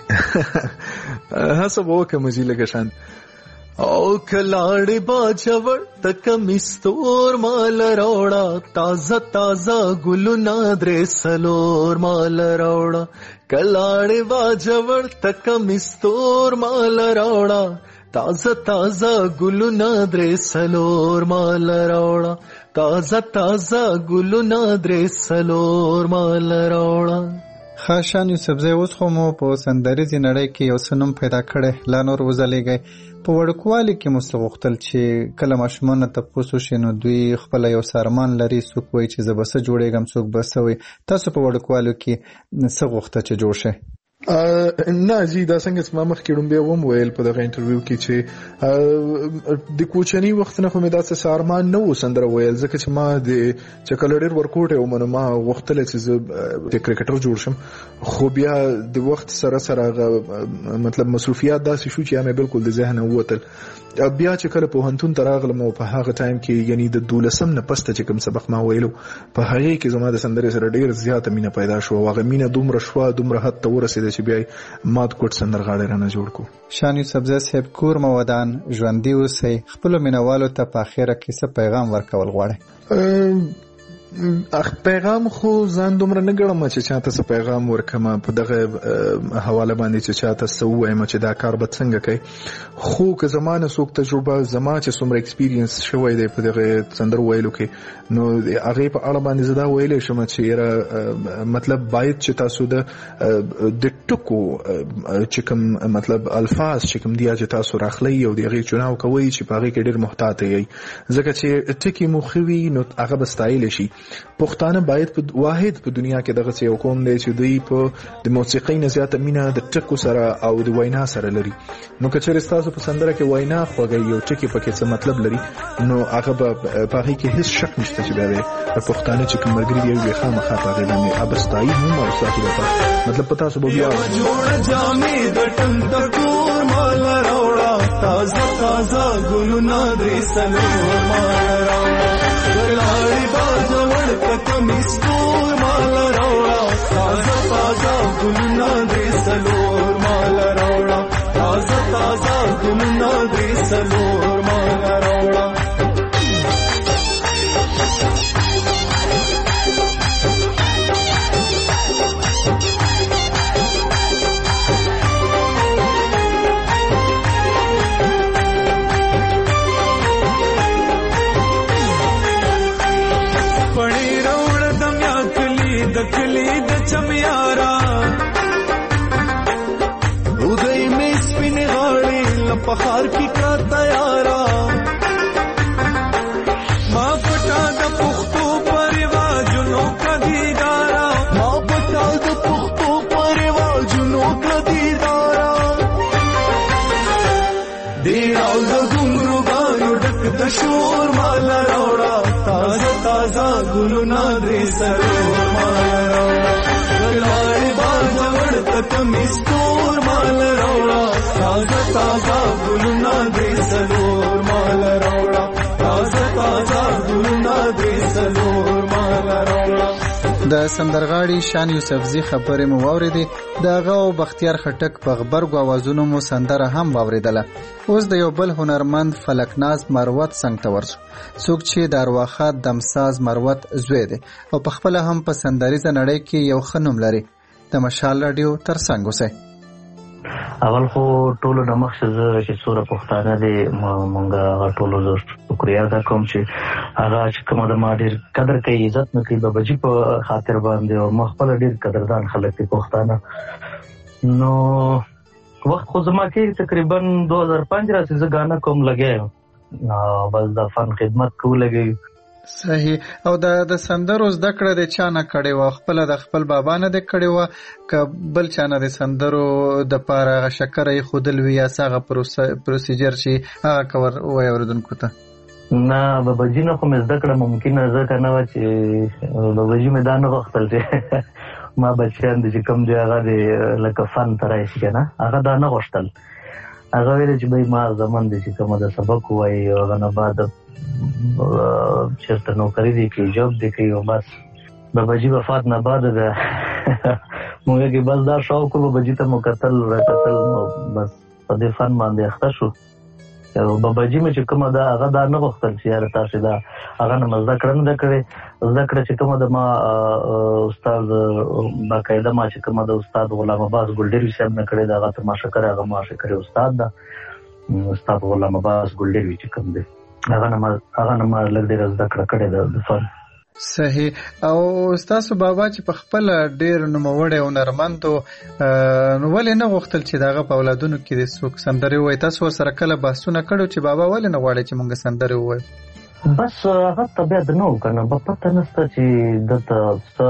هڅه به وکړم چې لږه شان. او کلاړې باجوړ تک مستور مال راوړه، تازه تازه ګلونه درې څلور مال راوړه، کلاړې باجوړ تک مستور مال راوړه، تازه تازه ګلونه درې څلور مال راوړه، تازه تازه ګلونه درې څلور مال راوړه. شان یوسفزی اوس خو مو په سندریزې نړۍ کې یو څه نوم پیدا کړی، لا نور وځلیږئ. په وړوکوالي کې مو څه غوښتل چې کله ماشومانو تپوس وشي نو دوی خپله یو څه ارمان لري، څوک وایي چې زه به څه جوړېږم، څوک به څه وایي، تاسو په وړوکوالو کې څه غوښته چې جوړ شئ؟ نه جی دا څنګه چې ما مخکې ډومبی وم ویل په دغه انټرویو کې چې د کوچني وخت نه خو مې داسې ارمان نه و سندره ویل، ځکه چې ما د چې کله ډېر ورکوټی وم نو ما غوښتلی چې زه د کرکټر جوړ شم، خو بیا د وخت سره سره هغه مطلب مصروفیات داسې شو چې مې بالکل د ذهن نه ووتل. بیا چې کله پوهنتون ته راغلم او په هغه ټایم کې یعنی د 12 نه پسته چې کوم سبق ما ویلو په هغې کې زما د سندرې سره ډېر زیاته مینه پیدا شوه، او هغه مینه دومره شوه دومره حد ته ورسېده چې بیا مات کوټ سندرغاړی رانه جوړ کړو. شان یوسفزی صاحب کور مو ودان، ژوندي اوسئ، خپلو مینوالو ته په اخره کې څه پیغام ورکول غواړئ؟ پیغام خو ځان دومره نه ګڼم چې چاته څه پیغام ورکړم په دغه حواله باندې چې چاته څه ووایم چې دا کار به څنګه کوي، خو که زما نه څوک تجربه زما چې څومره ایکسپیرینس شوی دی په دغه سندرو ویلو کې نو هغې په اړه باندې زه دا ویلی شم چې یاره مطلب باید چې تاسو د ټکو چې کوم مطلب الفاظ چې کوم دي چې تاسو راخلی او د هغې چناو کوئ چې په هغې کې ډېر محتاط یئ، ځکه چې ټکي مو ښه وي نو هغه به ستایلی شي. پښتانه باید په واحد په دنیا کې دغه یو قوم دی چې دوی په د موسیقۍ نه زیاته مینه د ټکو سره او د وینا سره لري، نو که چېرې ستاسو په سندره کې وینا خوږی یو ټکي پکې څه مطلب لري نو هغه به په هغې کې هېڅ شک نشته چې بیا دی پښتانه چې کوم ملګري دی وي خامخا په هغې باندې به ستایي هم او ستاسو لپاره مطلب په تاسو به بیا تازه تازه ګلونه درې څلور مال راوړه، باجوړ تک مستور مال راوړه، تازه تازه ګلونه درې څلور مال راوړه، تازه تازه ګلونه درې څلور مال راوړه. کلی د چمیارا ودای می سپین غاړي لپخار کی کا تیار او د ګمرګانو ډک د شور مال راوړه تازه تازه ګلونه درې سلور مال راوړه ګلاري باز ورته کمیس تور مال راوړه تازه تازه ګلونه درې سلور مال راوړه تازه تازه ګلونه درې سلور مال راوړه. د سندرغاړي شان یوسفزي خبرې مو واورېدې. د هغه او بختیار خټک په غبرګو اوازونو مو سندره هم واورېدله. اوس د یو بل هنرمند فلکناز مروت څنګ ته ورسو، څوک چې د ارواښاد دمساز مروت زوی دی او په خپله هم په سندریزه نړۍ کې یو ښه نوم لري. د مشال راډیو تر څنګ اوسئ. اول خو ټولو نه مخکې زه چې څومره پښتانه دي مونږ هغه ټولو زه شکریه ادا کوم چې هغه چې کومه د ما ډېر قدر کوي، عزت نه کوي باباجي په خاطر باندې، او ما خپله ډېر قدردان خلک دي پښتانه. نو وخت خو زما کې تقریبا 2005 راسې زه ګانا کوم لګیا یم، بس د فن خدمت کوو لګی. صحیح. او د سندرو زده کړه د چا نه کړې وه؟ خپله د خپل بابا نه دې کړې وه که بل چا نه د سندرو دپاره هغه شکره یې ښودل وي یا څه هغه پروسیجر چې هغه که ووایه اورېدونکو ته؟ نه باباجي نه خو مې زده کړه ممکنه ځکه نه وه چې باباجي مې دا نه غوښتل چې ما بچیان دي چې کوم دی هغه د لکه فن ته راشي که نه، هغه دا نه غوښتل. هغه ویل چې بهی ما زمن دی چې کومه د سبق ووایي او هغه نه بعد چېرته نوکري دی کوي جاب دی کوي او بس باباجي وفات نه بعد ده موږ کې بس دا شوق باباجي ته مو کتل راکتل نو بس په دې فن باندې اخته شو. او باباجي مې چې کومه ده هغه دا نه غوښتل چې یاره تاسې دا هغه نه مې زده کړه نه ده کړې. زده کړه چې کومه ده ما استاد باقاعده ما چې کومه ده استاد غلام عباس ګلډیروي صاحب نه کړې ده، هغه ته ما شکر هغه ما شکر استاد ده استاد غلام عباس ګلډیروي چې کوم دی هغه نه ما لږ ډېره زده کړه کړې ده د فن. صحیح. او ستاسو بابا چې په خپله ډېر نوموړی هنرمند و، نو ولې نه غوښتل چې د هغه په اولادونو کې د څوک سندرې ووایي؟ تاسو ورسره کله بحثونه کړو چې بابا ولې نه غواړي چې مونږ سندرې ووایو؟ بس هغه طبیعت نه و که نه، به پته نشته چې دلته څه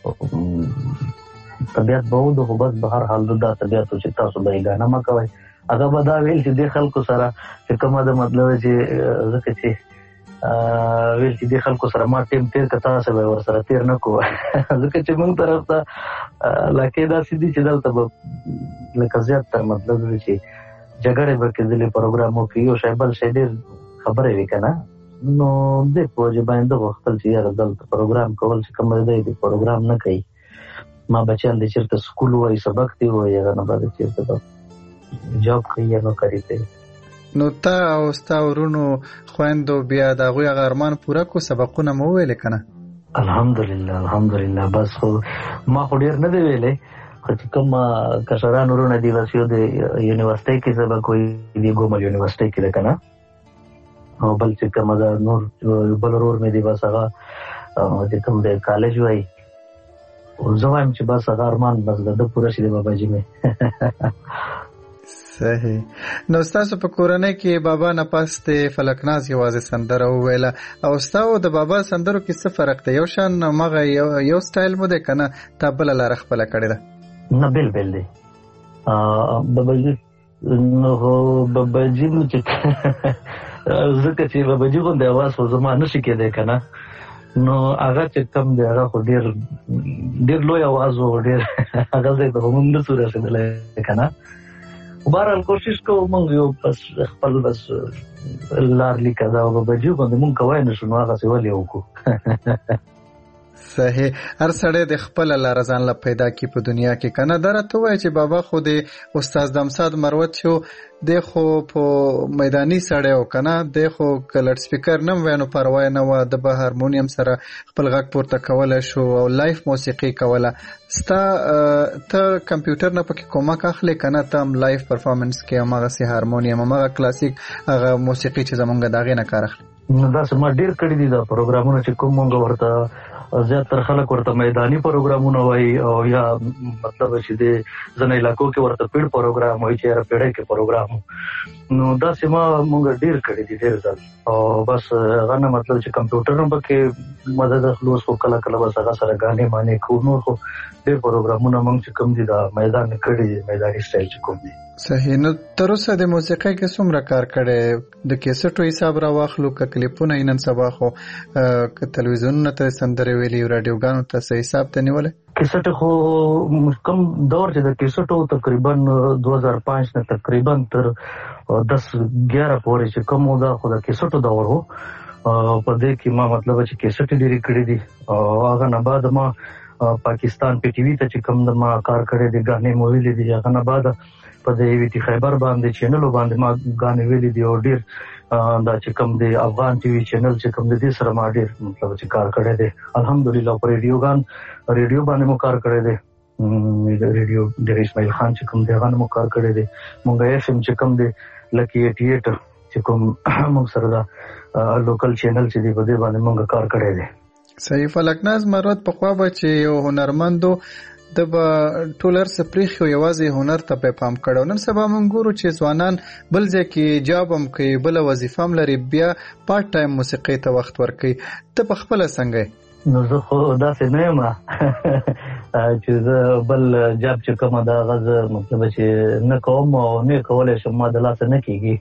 طبیعت به و، خو بس به هر حال دا طبیعت و چې تاسو به یې ګانه مه کوئ. هغه به دا ویل چې دې خلکو سره چې کومه ده مطلب چې ځکه چې ویل چې دې خلکو سره ما ټیم تیر که تاسو به ورسره تیر نه کوه ځکه چې موږ طرف ته علاقې داسې دي چې دلته به لکه زیات تر مطلب دی چې جګړې به کېدلې پروګرامو کې یو شی بل شی ډېر خبرې وي که نه، نو دې په وجې باندې غوښتل چې یاره دلته پروګرام کول چې کومه دی دې پروګرام نه کوي. ما بچیان دې چېرته سکول وایي سبق دی وایي هغه نه به چېرته به جاب کوي یا نوکري کوي. نو تا او ستا ورونو خویندو بیا د هغوی هغه ارمان پوره کړو؟ سبقونه مو وویلې که نه؟ الحمدلله بس خو ما خو ډېر نه دی ویلی، خو چې کوم کشران ورونه دي بس یو د یونیورسټۍ کې سبق وایي دي ګومل یونیورسټۍ کې ده که نه، او بل چې کومه ده نور بل ورور مې دی بس هغه چې کوم دی کالج وایي. زه وایم چې بس هغه ارمان بس د ده پوره شي د باباجي مې. صحیح. نو ستاسو په کورنۍ کې بابا نه پس د فلکناز یوازې سندره وویله، او ستاسو د بابا سندرو کې څه فرق دی؟ یو شان مغه یو سټایل مو دی که نه تا بله لاره خپله کړې ده؟ نه بیل دی. باباجي نو باباجي نو چې ځکه چې باباجي غوندې اواز خو زما نشي کېدی که نه، نو هغه چې کم دی هغه خو ډېر لوی اواز و، ډېر هغه ځای ته خو مونږ نسو رسېدلی که نه. بهرحال کوشش کوو مونږ یو بس خپل بس لار لیکه ده او باباجي غوندې مونږ کوی نه شو نو هغسې ولې وکړو. صحیح. هر سړی د خپله لاره ځان له پیدا کړي په دنیا کې که نه. دا راته ووایه چې بابا خو د استاد دمساد مروت چې و دی خو په میداني سړی و که نه، دی خو که لډ سپیکر نه وی نو پروا یې نه وه، د به هارمونیم سره خپل غږ پورته کولی شو او لایف موسیقي کوله. ستا ته کمپیوټر نه پکې کومک اخلې که نه؟ ته هم لایف پرفارمنس کې هماغسې هارمونیم هماغه کلاسیک هغه موسیقي چې زمونږ د هغې نه کار اخلي؟ نو داسې ما ډېر کړي دي دا پروګرامونه چې کوم مونږ ورته زیاتره خلک ورته میداني پروګرامونه وایي او یا مطلب چې د ځینې علاقو کې ورته پیډ پروګرام وایي چې پیډه کې پروګرام. نو دا سیمه مونږ ډیر کړی دي ډیر ځل او بس هغه نه مطلب چې کمپیوټر هم پکې مدد خلاص کو کله کله بس هغه سره غانې معنی کو نو خو ډیر پروګرامونه مونږ چې کوم دي دا میدان کړی میداني سټایل چې کوم دي. صحیح. نو تر اوسه د موسیقۍ کې څومره کار کړی؟ د کیسټو حساب را واخلو که کلیپونه نن سبا خو که تلویزیونونو ته سندرې ویلي رادیوګانو ته څه حساب ته نیولې؟ کیسټ خو کم دور چې د کیسټو تقریبا 2005 نه تقریبا تر 10-11 پورې چې کوم دا خو د کیسټو دور وو په دې کې ما مطلب چې کیسټ ډېری کړې دي او هغه نه بعد ما پاکستان پی ټي وی ته چې کوم د ما کار کړې دي غانې مو ویلې دي هغه نه بعد په دې وی ټي خیبر باندې چینل باندې ما غانې ویلې دي او ډېر دا چې کوم د افغان ټي وی چینل چې کوم د دې سره ما ډېر مطلب چې کار کړی دی الحمدلله. په ریډیو باندې مو کار کړی دی ریډیو د اسماعیل خان چې کوم دی هغه مو کار کړی دی. مونږ اف ام چې کوم دی لکی 88 چې کوم موږ سره دا لوکل چینل چې دی په دې باندې مونږ کار کړی دی. صحیح. فلکناز مروت په خوا به چې یو هنرمندو د به ټولر سپریخ یو یوازې هنر ته په پام کړو. نن سبا موږ ګورو چې ځوانان بل ځای کې جاب هم کوي بل وظیفه هم لري بیا پارت ټایم موسیقۍ ته وخت ورکوي. ته په خپله څنګه؟ نو زه خو داسې نه یم چې زه بل جاب چې کومه دا غز مطلب چې نه کوم او نه کولی شم ما د لاسه نه کېږي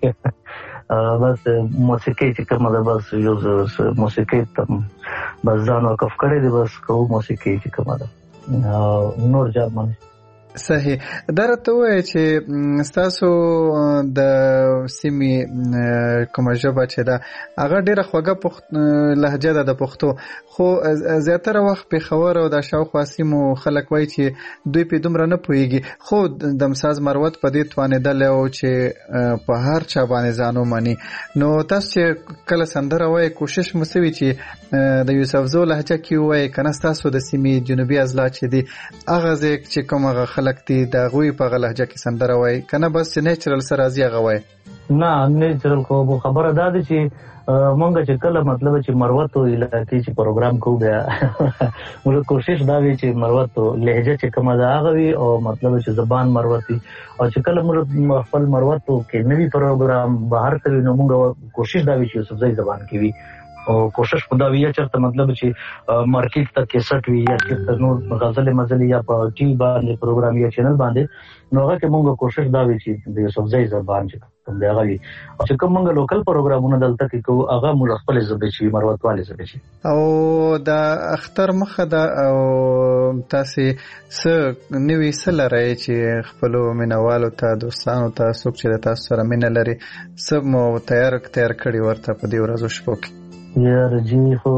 بس موسیقۍ چې کومه ده بس یو موسیقۍ ته بس ځان وقف کړی دی بس کوم موسیقۍ چې کومه ده نور جاب باندې. صحیح. دا راته ووایه چې ستاسو د سیمې کومه ژبه چې ده هغه ډېره خوږه لهجه ده د پښتو خو زیاتره وخت پېښور او د شاوخوا سیمو خلک وایي چې دوی پې دومره نه پوهېږي خو دمساز مروت په دې توانېدلی و چې په هر چا باندې ځان ومني. نو تاسو چې کله سندره وایي کوشش مو څه وي چې د یوسفزو لهجه کې ووایي که نه ستاسو د سیمې جنوبي اضلاع چې دي هغه ځای چې کوم هغه خلک دي د هغوی په هغه لهجه کې سندره وایي که نه بس چې نیچرل سره راځي هغه وایي؟ نه نیچرل خو خبره دا ده چې مونږ چې کله مطلب چې مروتو علاقې چې پروګرام کوو بیا موږ کوشش دا وي چې مروتو لهجه چې کومه ده هغه وي او مطلب چې زبان مروتي او چې کله موږ خپل مروتو کې نوي پروګرام بهر کوي نو موږ کوشش دا وي چې یوسفزۍ زبان کې وي او کوشش خدا وی چرته مطلب چې مارکیټ ته کیسټ وی یا چرته نور غزل مزل یا په ټي وی باندې پروګرام یا چینل باندې نو هغه کې موږ کوشش دا وی چې د یوسفزۍ زبان چې کوم دی هغه وي چې کوم موږ لوکل پروګرامونه دلته کې کوو هغه موږ خپل زبې چې مروتوالي زبې شي. او د اختر مخه دا او تاسو څه نوې څه لرئ چې خپل مینوالو ته دوستانو ته څوک چې تاسو سره مینه لري څه مو تیار کړی ورته په دې ورځو شپو کې؟ یار جی خو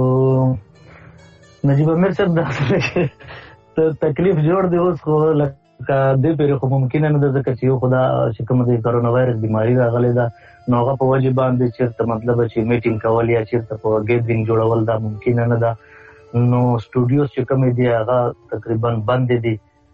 نجیب امیر صاحب داسې تکلیف جوړ دی اوس خو لکه دې پرې خو ممکن نه ده ځکه چې یو خدا چې کوم د کرونا وایرس بیماری راغلی ده نو هغه په وجه باندې چېرته مطلب چې میټینګ کول یا چېرته په ګیدرینګ جوړول دا ممکن نه ده. نو سټوډیوز چې کومې دي هغه تقریبا بند دي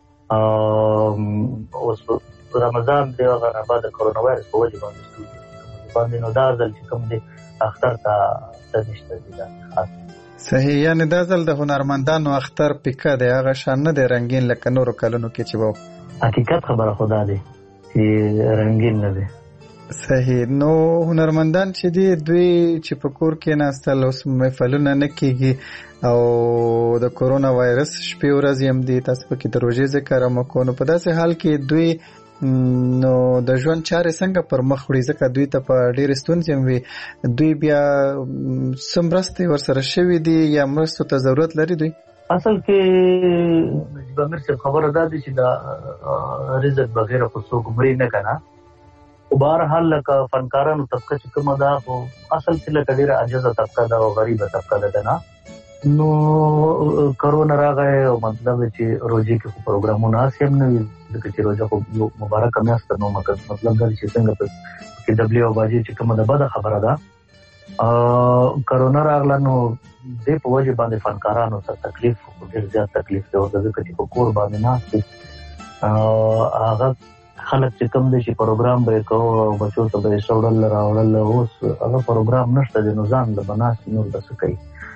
اوس رمضان دی هغه نه بعد کرونا وایرس په وجه باندې باندې نو دا ځل چې کوم دی اختر ته نشته دي دا خاص. صحیح. یعنی دا ځل د هنرمندانو اختر پیکه دی هغه شان نه دی رنگین لکه نورو کلونو کې چې وو. حقیقت خبره خدا دی چې رنگین نه دی. صحیح. نو هنرمندان چې دي دوی چې په کور کې ناستل اوس محفلونه نه کېږي او د کورونا وایرس شپې ورځې هم دي تاسو پکې د روژې ذکر هم وکړو نو په داسې حال کې دوی نو د ژوند چارې څنګه پر مخ وړي ځکه دوی ته په ډېرې ستونزې هم وي دوی بیا څه مرستې ورسره شوي دي یا مرستو ته ضرورت لري دوی؟ اصل کې نجیب امیر صاحب خبره دا ده چې د رزق بغیر خو څوک مري نه که نه خو بهرحال لکه فنکارانو طبقه چې کومه ده خو اصل کې لکه ډېره عاجزه طبقه ده او غریبه طبقه ده که نه نو کرونا راغی او مطلب چې روژې کې خو پروګرامونه هسې هم نه وي ځکه چې روژه خو یو مبارکه میاشت ده نو مطلب دا چې څنګه پکې ډبلې او باجې چې کومه ده بده خبره ده کرونا راغله نو دې په وجه باندې فنکارانو سره تکلیف ډېر زیات تکلیف دی ورته ځکه چې په کور باندې ناست دي هغه خلک چې کوم دی چې پروګرام به یې کوو او بچو ته به یې شوړل راوړل اوس هغه پروګرام نشته دی نو ځان له به ناست نور به څه کوي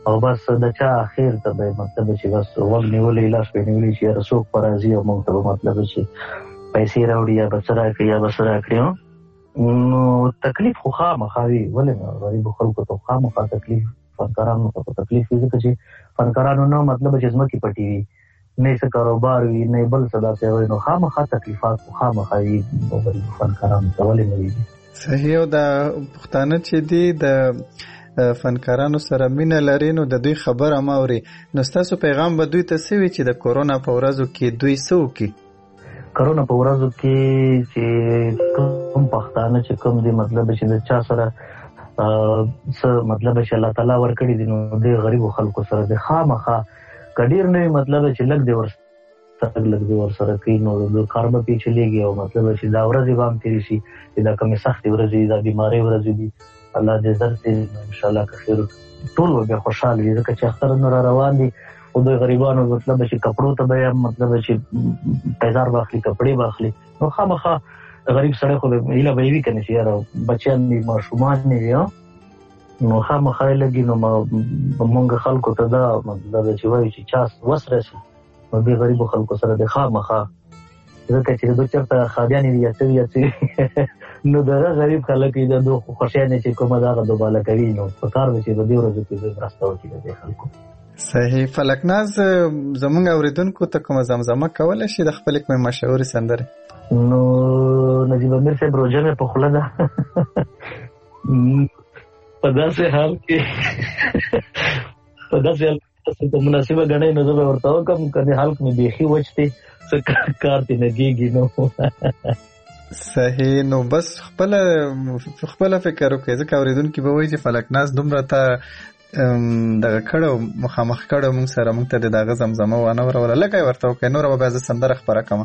او بس د چا اخر ته به مطلب چې بس وګ نیولې لاس په نیولې چې رسوک پر ازي او موږ ته مطلب چې پیسې راوړي یا بسره کوي یا بسره کوي. نو تکلیف خو خامخاوي ولې نه غریب خلکو ته خامخا تکلیف فنکارانو ته تکلیف ځکه چې فنکارانو نه مطلب چې ځمکې پټي وي نه څه کاروبار وي نه بل څه داسې وي نو خامخا تکلیفات خامخاوي غریب فنکارانو ته ولې نه وي. صحیح. او د پښتانه چې دي د فنکارانو سره مینه لري نو د دوی خبره ما اوري. نو ستاسو پیغام به دوی ته څه وي چې د کورونا په ورځو کې دوی څه وکړي؟ کورونا په ورځو کې چې کوم پښتانه چې کوم دي مطلب چې د چا سره څه مطلب چې الله تعالی ورکړي دي نو د غریبو خلکو سره د خامخا کډیر نه مطلب چې لګ دی ورسره کوي نو د کار به پیچلېږي او مطلب چې دا ورځې به هم تېرې شي چې دا کمې سختې ورځې دا بیمارۍ ورځې دي الله دې زر دې انشاءالله که خیر ټول به بیا خوشحال وي ځکه چې اخترونه را روان دي خو دوی غریبانو مطلب چې کپړو ته به هم مطلب چې پیزار به اخلي کپړې به اخلي نو خامخا غریب سړی خو هیله به یې وي که نه چې یاره بچیان دي ماشومان نه وي نو خامخا یې لګي نو مونږ خلکو ته دا مطلب چې وایي چې چا وس رسي نو دې غریبو خلکو سره د خامخا ځکه چې دوی چېرته خادیانې دي یا څه وي یا څه نو دغه غریب خلک یې د دوی خوښیانې چې کومه د هغه دوباله کوي نو په کار ده چې په دې ورځو کې دوی مرسته وکړي د دې خلکو. صحیح. فلکناز زمونږ اوریدونکو ته کومه زمزمه کولی شي د خپلې کومې مشهورې سندرې؟ نو نجیب امیر صاحب روژه مې په خوله ده په داسې حال کې ته مناسبه ګڼئ نو زه به ورته وکړم کنې حال کې مې بیخي وچ دی څه کار ترې نه کېږي نو صحیح. نو بس خپله فکر وکړئ ځکه اورېدونکي به وایي چې فلکناز دومره ته دغه کړه مخامخ کړه موږ سره موږ ته د دغه زمزمه وانه وروله لږه یې ورته وکړئ نوره به بیا زه سندره خپره کړم.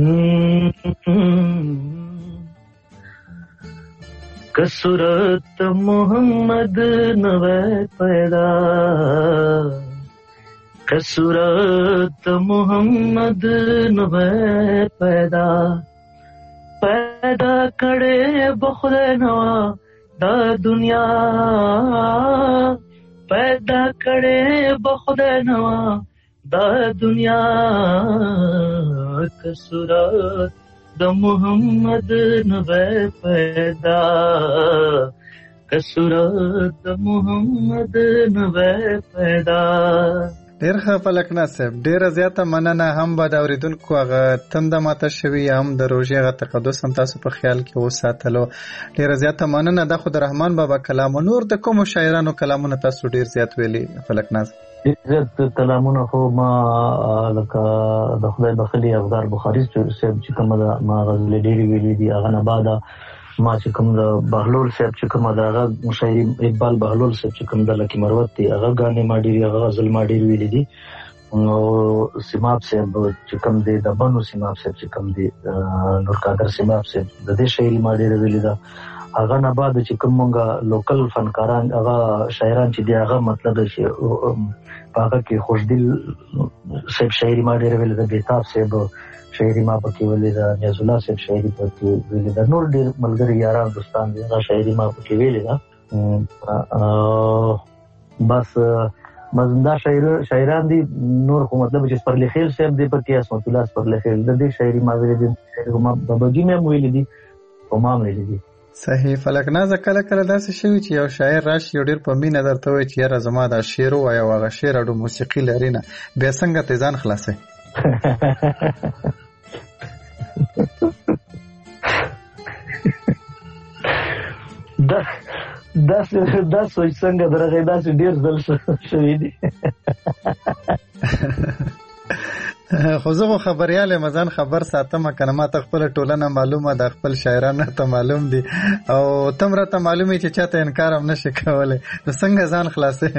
که صورت محمد نوے پیدا که صورت محمد نوے پیدا پیدا کړي بخود نوا دا دنیا پیدا کړي بخود نوا دا دنیا که صورت د محمد نوے پیدا که صورت د محمد نوے پیدا. ډېر ښه فلکناز صاحب ډېره زیاته مننه هم به د اورېدونکو هغه تنده ماته شوي هم د روژې هغه تقدس هم تاسو په خیال کې وساتلو. ډېره زیاته مننه. دا خو د رحمان بابا کلام و نور د کومو شاعرانو کلامونه تاسو ډېر زیات ویلي فلکناز؟ ډېر زیات کلامونه خو ما لکه د خدای بخښلي افغار بخاري صاحب چې کومه ده ما غزلې ډېرې ویلي دي. هغه نه بعده ما چې کوم د بهلول صاحب چې کومه ده هغه مشاعري اقبال بهلول صاحب چې کوم د لکي مروت دی هغه ګانې ما ډېرې هغه غزل ما ډېر ویلي دي. او سیماب صاحب چې کوم دی د بنو سیماب صاحب چې کوم دی نور قادر سیماب صاحب د دې شاعري ما ډېره ویلې ده. هغه نه بعد چې کوم مونږه لوکل فنکاران هغه شاعران چې دی هغه مطلب چې په هغه کې خوشدل صاحب شاعري ما ډېره ویلې ده. بیتاب صاحب شاعري ما پکې ویلې ده. نیاز الله صاحب شاعري پکې ویلې ده. نور ډېر ملګري یاران دوستان دي هغه شاعري ما پکې ویلې ده. بس مزنده شاعران دي نور خو مطلب چې سپرلی خیل صاحب دی پکې اسمت الله سپرلی خیل د دې شاعري ما ویلې دي. ما باباجي مې ویلې دي او ما ویلې دي. صحیح. فلکناز کله کله داسې شوي چې یو شاعر راشي یو ډېر په مینه درته وایي چې یاره زما دا شعر ووایه او هغه شعر اډو موسیقي لري نه بیا څنګه ته ځان خلاصوې؟ دا سوچ څنګه درغې داسې ډېر ځل شوي دي. خو زه خو خبریال یم ځان خبر ساتم که نه ما ته خپله ټولنه معلومه ده خپل شاعران راته معلوم دي او تم راته معلوم یې چې چاته انکار هم نشي کولی نو څنګه ځان خلاصې؟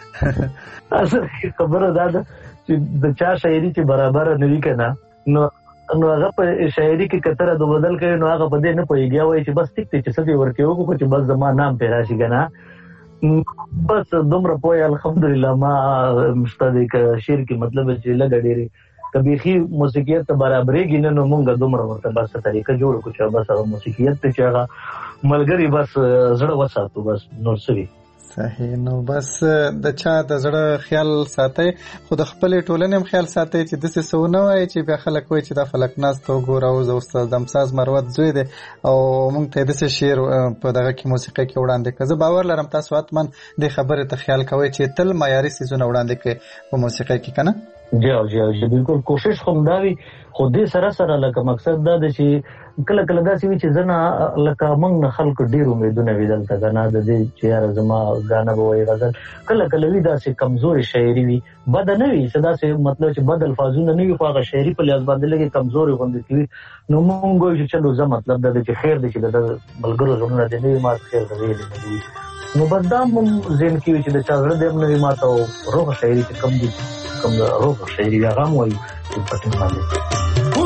خبره دا ده چې د چا شاعري چې برابره نه وي که نه نو هغه په شاعري کې کتره د بدل کوي نو هغه په دې نه پوهېږي وایي چې بس ټیک دی چې څه دې ورکې وکړو چې بس زما نام پرې راشي که نه بس دومره پوهې الحمدلله ما شته دی که شعر کې مطلب چې لږه ډېرې که بیخي موسیقیت ته برابرېږي نه نو مونږ دومره ورته بس طریقه جوړ کړو چې بس هغه موسیقیت ته چې هغه ملګري بس زړه وساتو بس نور څه وي. صحیح. نو بس د چا د زړه خیال ساتي، خو د خپل ټولنې هم خیال ساتي چې دسه سونه وای چې بیا خلک وای چې دا فلکناز ته وګوره او زه استاد دمساز مروت زوی دی او مونږ ته دسه شعر په دغه کې موسیقي کې وړاندې کړه. زه باور لرم تاسو اتمن د خبره ته خیال کوئ چې تل معیاري سيزونه وړاندې کړئ په موسیقي کې کنه. جی بالکل کوشش کوم دا وی خو دې سره لکه مقصد دا دی چې کله دا سی چې زنه لکه موږ خلکو ډیر امیدونه ویدل ته نه د دې چې یار زما غانا به وای غزل کله وی دا سي کمزوري شاعري وي بد نه وي صدا سي مطلب چې بد الفاظونه نه وي خو هغه شاعري په لحاظ باندې لګي کمزوري غوندي کوي. نو موږ وایو چې چلو زه مطلب دا چې خیر دی چې د بلګرو زمونه دې نه ما خیر دی نو بدام زین کې چې د چا غړ دې نه ما ته روح شاعري چې کم دي کم روح شاعري هغه وایي په پټه باندې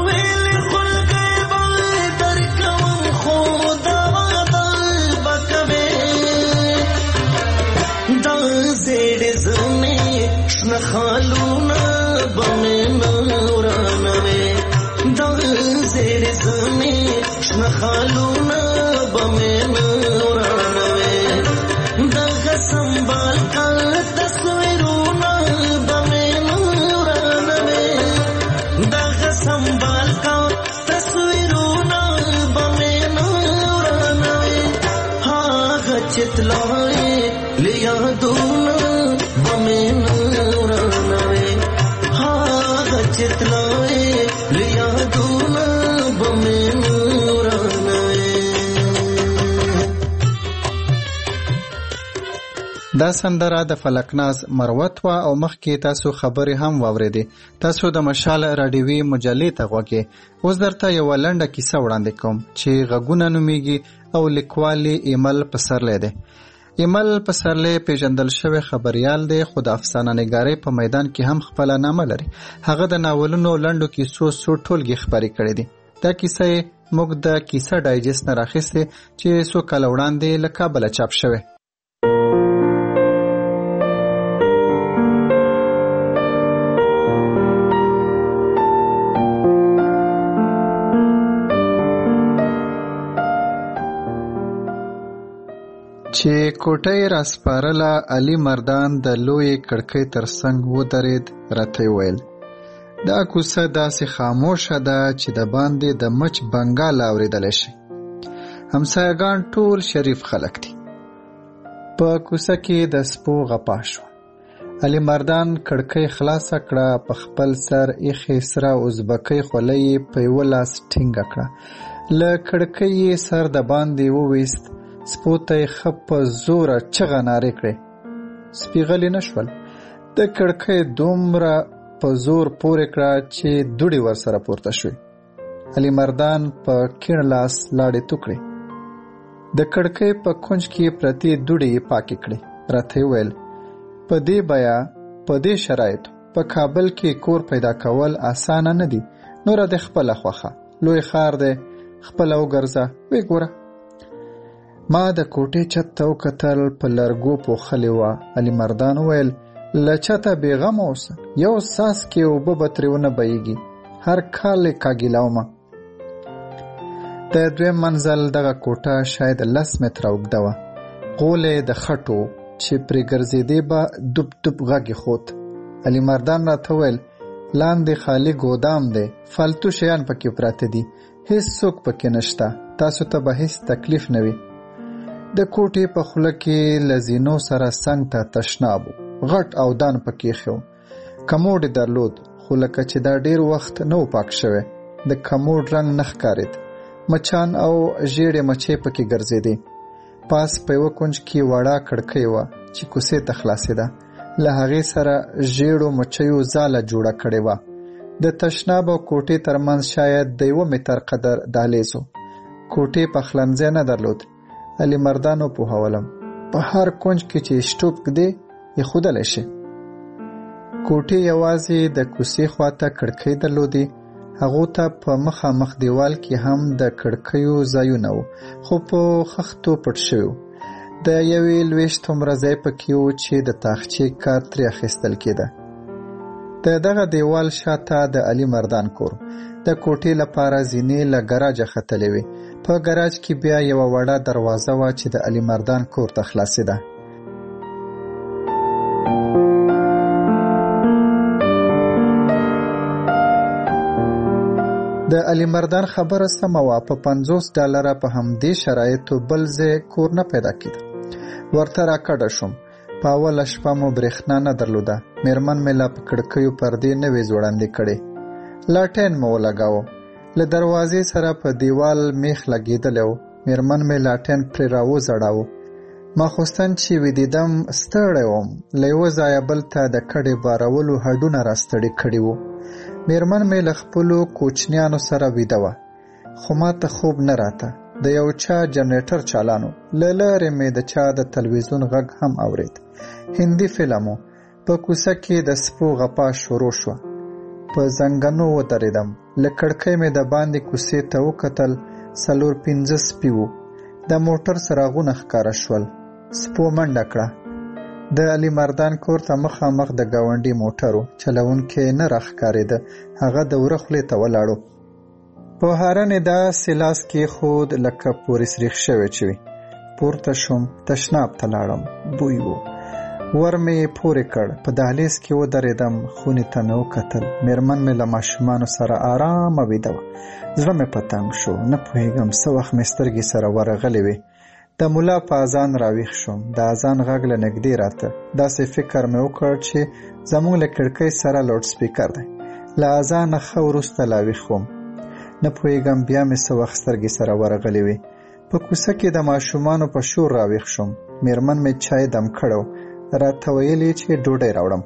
خالونا بمنا ورانوي دل زير زمي خالونا بمنا ورانوي دغه سنبال کا تصویرونا بمنا ورانوي دغه سنبال کا تصویرونا بمنا ورانوي ها چتلای لیادونا بمنا دا سندره د فلکناز مروت وا او مخکې تاسو خبرې هم واورېدې. تاسو د مشال راډیوي مجلې ته غوږی. اوس درته یو لنډه کیسه وړاندې کوم چې غږونه نومیږي او لیکوالي ایمل پسرلی دی. ایمل پسرلی پیژندل شوی خبریال دی خو د افسانه نګارۍ په میدان کې هم خپل نامه لري. هغه د ناولونو لنډو کیسو ټولګي خبرې کړې دي. دا کیسه موږ د کیسه ډایجست نه راخیستې چې څو کال وړاندې له کابله چاپ شوی. چې کوټه را سپارله علي مردان د لوی کړکۍ ترڅنګ ودرېد راته ویل دا کوڅه داسې خاموشه ده چې د باندې د مچ بنګال اورېدلی شي. همسایګان ټول شریف خلک دي. په کوڅه کې د سپو غپا شو. علي مردان کړکۍ خلاصه کړه په خپل سر ایښې سره ازبکۍ خولۍ یې په یوه لاس ټینګه کړه. له کړکۍ یې سر د باندې وویست. سپو ته یې ښه په زوره چغه نارې کړې. سپي غلي نه شول. د کړکۍ دومره په زور پورې کړه چې دوړې ورسره پورته شوې. علي مردان په کیڼ لاس لاړې تو کړې. د کړکۍ په کونج کې پرتې دوړې یې پاکې کړې. راته ویل په دې بیا په دې شرایطو په کابل کې کور پیدا کول اسانه نه دي. نوره د خپله خوښه لوی ښار دی خپله وګرځه ویې ګوره. ما د کوټې چت ته وکتل په لرګو پوښلې وه. علي مردان ویل له چته بېغمه اوسه یو څاڅکې اوبه به ترې ونه بهیږي. هر کال یې کاږیلاومه. د دویم منزل دغه کوټه شاید 10 متره اوږده وه. غولې د خټو چې پرې ګرځېدې به دوب دوب غږ یې خوت. علي مردان راته ویل لاندې خالي ګودام دی فالتو شیان پکې پراته دي هیڅ څوک پکې نشته. تاسو ته به هیڅ تکلیف نه وي. د کوټې په خوله کې له زینو سره څنګ ته تشناب غټ او دان پکې ایښی و. کموډ یې درلود خو لکه چې دا ډېر وخت نه و پاک شوی. د کموډ رنګ نه ښکارېد. مچان او ژیړې مچۍ پکې ګرځېدې. پاس په یوه کونج کې وړه کړکۍ وه چې کوڅې ته خلاصېده. له هغې سره ژیړو مچیو ځاله جوړه کړې وه. د تشناب او کوټې ترمنځ شاید د 1 متر قدر دهلیز و. کوټې پخلنځی نه درلود. علي مردان وپوهولم په هر کونج کې چې شټوپ ږدې ایښودلی شي. کوټې یوازې د کوڅې خواته کړکۍ درلودې. هغو ته په مخامخ دیوال کې هم د کړکیو ځایونه وو خو په خښتو پټ شوي وو. د 1 هومره ځای پکې وو چې د تاخچې کار ترې اخیستل کېده. د دغه دیوال شاته د علي مردان کور. د کوټې لپاره زینې له ګراجه ختلې وې. په ګراج کې بیا یوه وړه دروازه وه چې د علي مردان کور ته خلاصېده. د علي مردان خبره سمه وه، په $50 په همدې شرایطو بل ځای کور نه پیدا کېده. ورته راکډه شوم. په اوله شپه مو برېښنا نه درلوده. میرمن مې لا په کړکیو پردې نه وې ځوړندې کړې. لاټین مو ولګاوه. له دروازې سره په دیوال میخ لګېدلی و. میرمن مې لاټین پرې راوځړاوه. ماخوستن چې ویدېدم ستړی وم. له یوه ځایه بل ته د کډې بارولو هډونه راستړي کړي وو. میرمن مې له خپلو کوچنیانو سره ویده وه، خو ما ته خوب نه راته. د یو چا جنریټر چالانو. له لرې مې د چا د تلویزیون غږ هم اورېد. هندي فلم و. په کوڅه کې د سپو غپا شروع شوه. په زنګنو ودرېدم. له کړکۍ مې د باندې کوڅې ته وکتل. 4-5 سپي وو. د موټر څراغونه ښکاره شول. سپو منډه کړه. د علي مردان کور ته مخامخ د ګاونډي موټرو چلونکی نه راښکارېده. هغه د وره خولې ته ولاړو. په هارن یې داسې لاس کېښود لکه پورې سریښ شوی چې وي. پورته شوم. تشناب ته لاړم. بوی و. ور مې پورې کړ. په دهلیز کې ودرېدم. خونې ته مې وکتل. میرمن مې له ماشومانو سره آرامه ویده وه. زړه مې په تنګ شو. نه پوهېږم څه وخت مې سترګې سره ورغلې وې. د ملا په اذان راویښ شوم. د اذان غږ له نږدې راته. داسې فکر مې وکړ چې زموږ له کړکۍ سره لاوډ سپیکر دی. له اذانه ښه وروسته لا ویښ وم. نه پوهېږم بیا مې څه وخت سترګې سره ورغلې وې. په کوڅه کې د ماشومانو په شور راویښ شوم. میرمن مې چای دم کړو. راته ویلې چې ډوډۍ راوړم.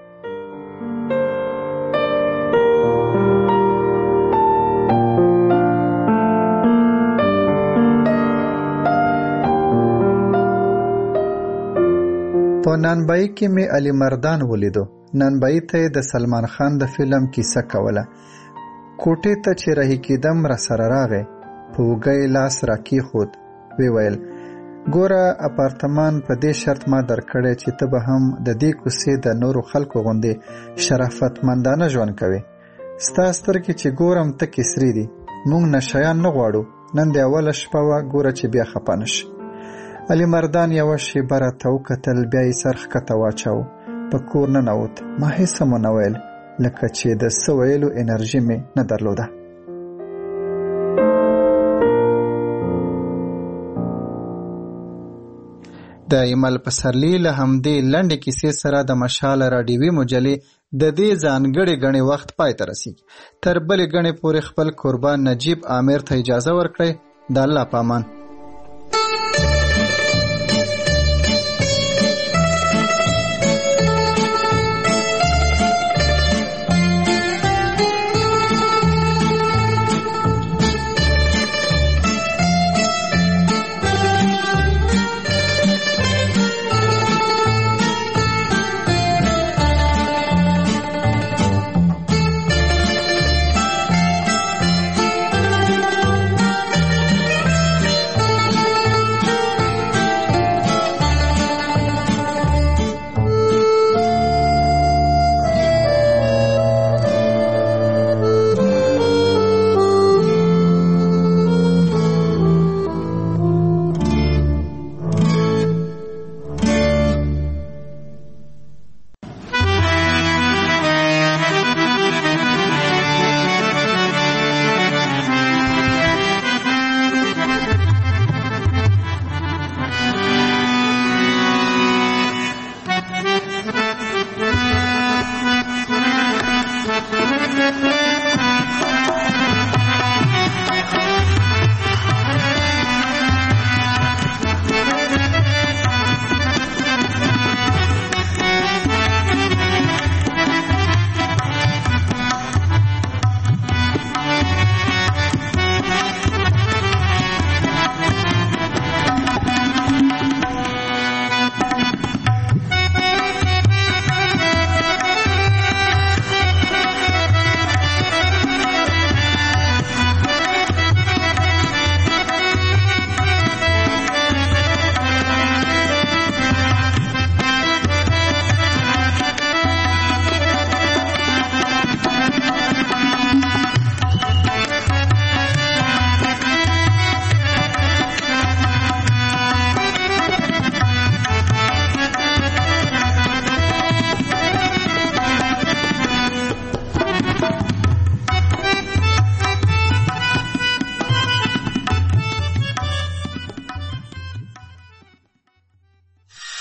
په نانبایی کې مې علي مردان ولیدو. نانبایی ته د سلمان خان د فلم کیسه کوله. کوټې ته چې رهي کېدم را سره راغی. په اوږه لاس را کېښود. وی ویل ګوره اپارتمان په دې شرط ما درکړی چې ته به هم د دې کوڅې د نورو خلکو غوندې شرافتمندانه ژوند کوې. ستا سترګې چې ګورم تکې سرې دي. موږ نشیان نه غواړو. نن د اوله شپه وه. ګوره چې بیا خفه نه شي. علي مردان یوه شېبه راته وکتل. بیا یې سر ښکته واچاوه. په کور ننوت. ما هېڅ هم ونه ویل، لکه چې د څه ویلو انرژي مې نه درلوده. د ایمل پسرلي له همدې لنډې کیسې سره د مشال راډیوي مجلې د دې ځانګړې ګڼې وخت پای ته رسیږي. تر بلې ګڼې پورې خپل قربان نجیب عامر ته اجازه ورکړئ. د الله په امان.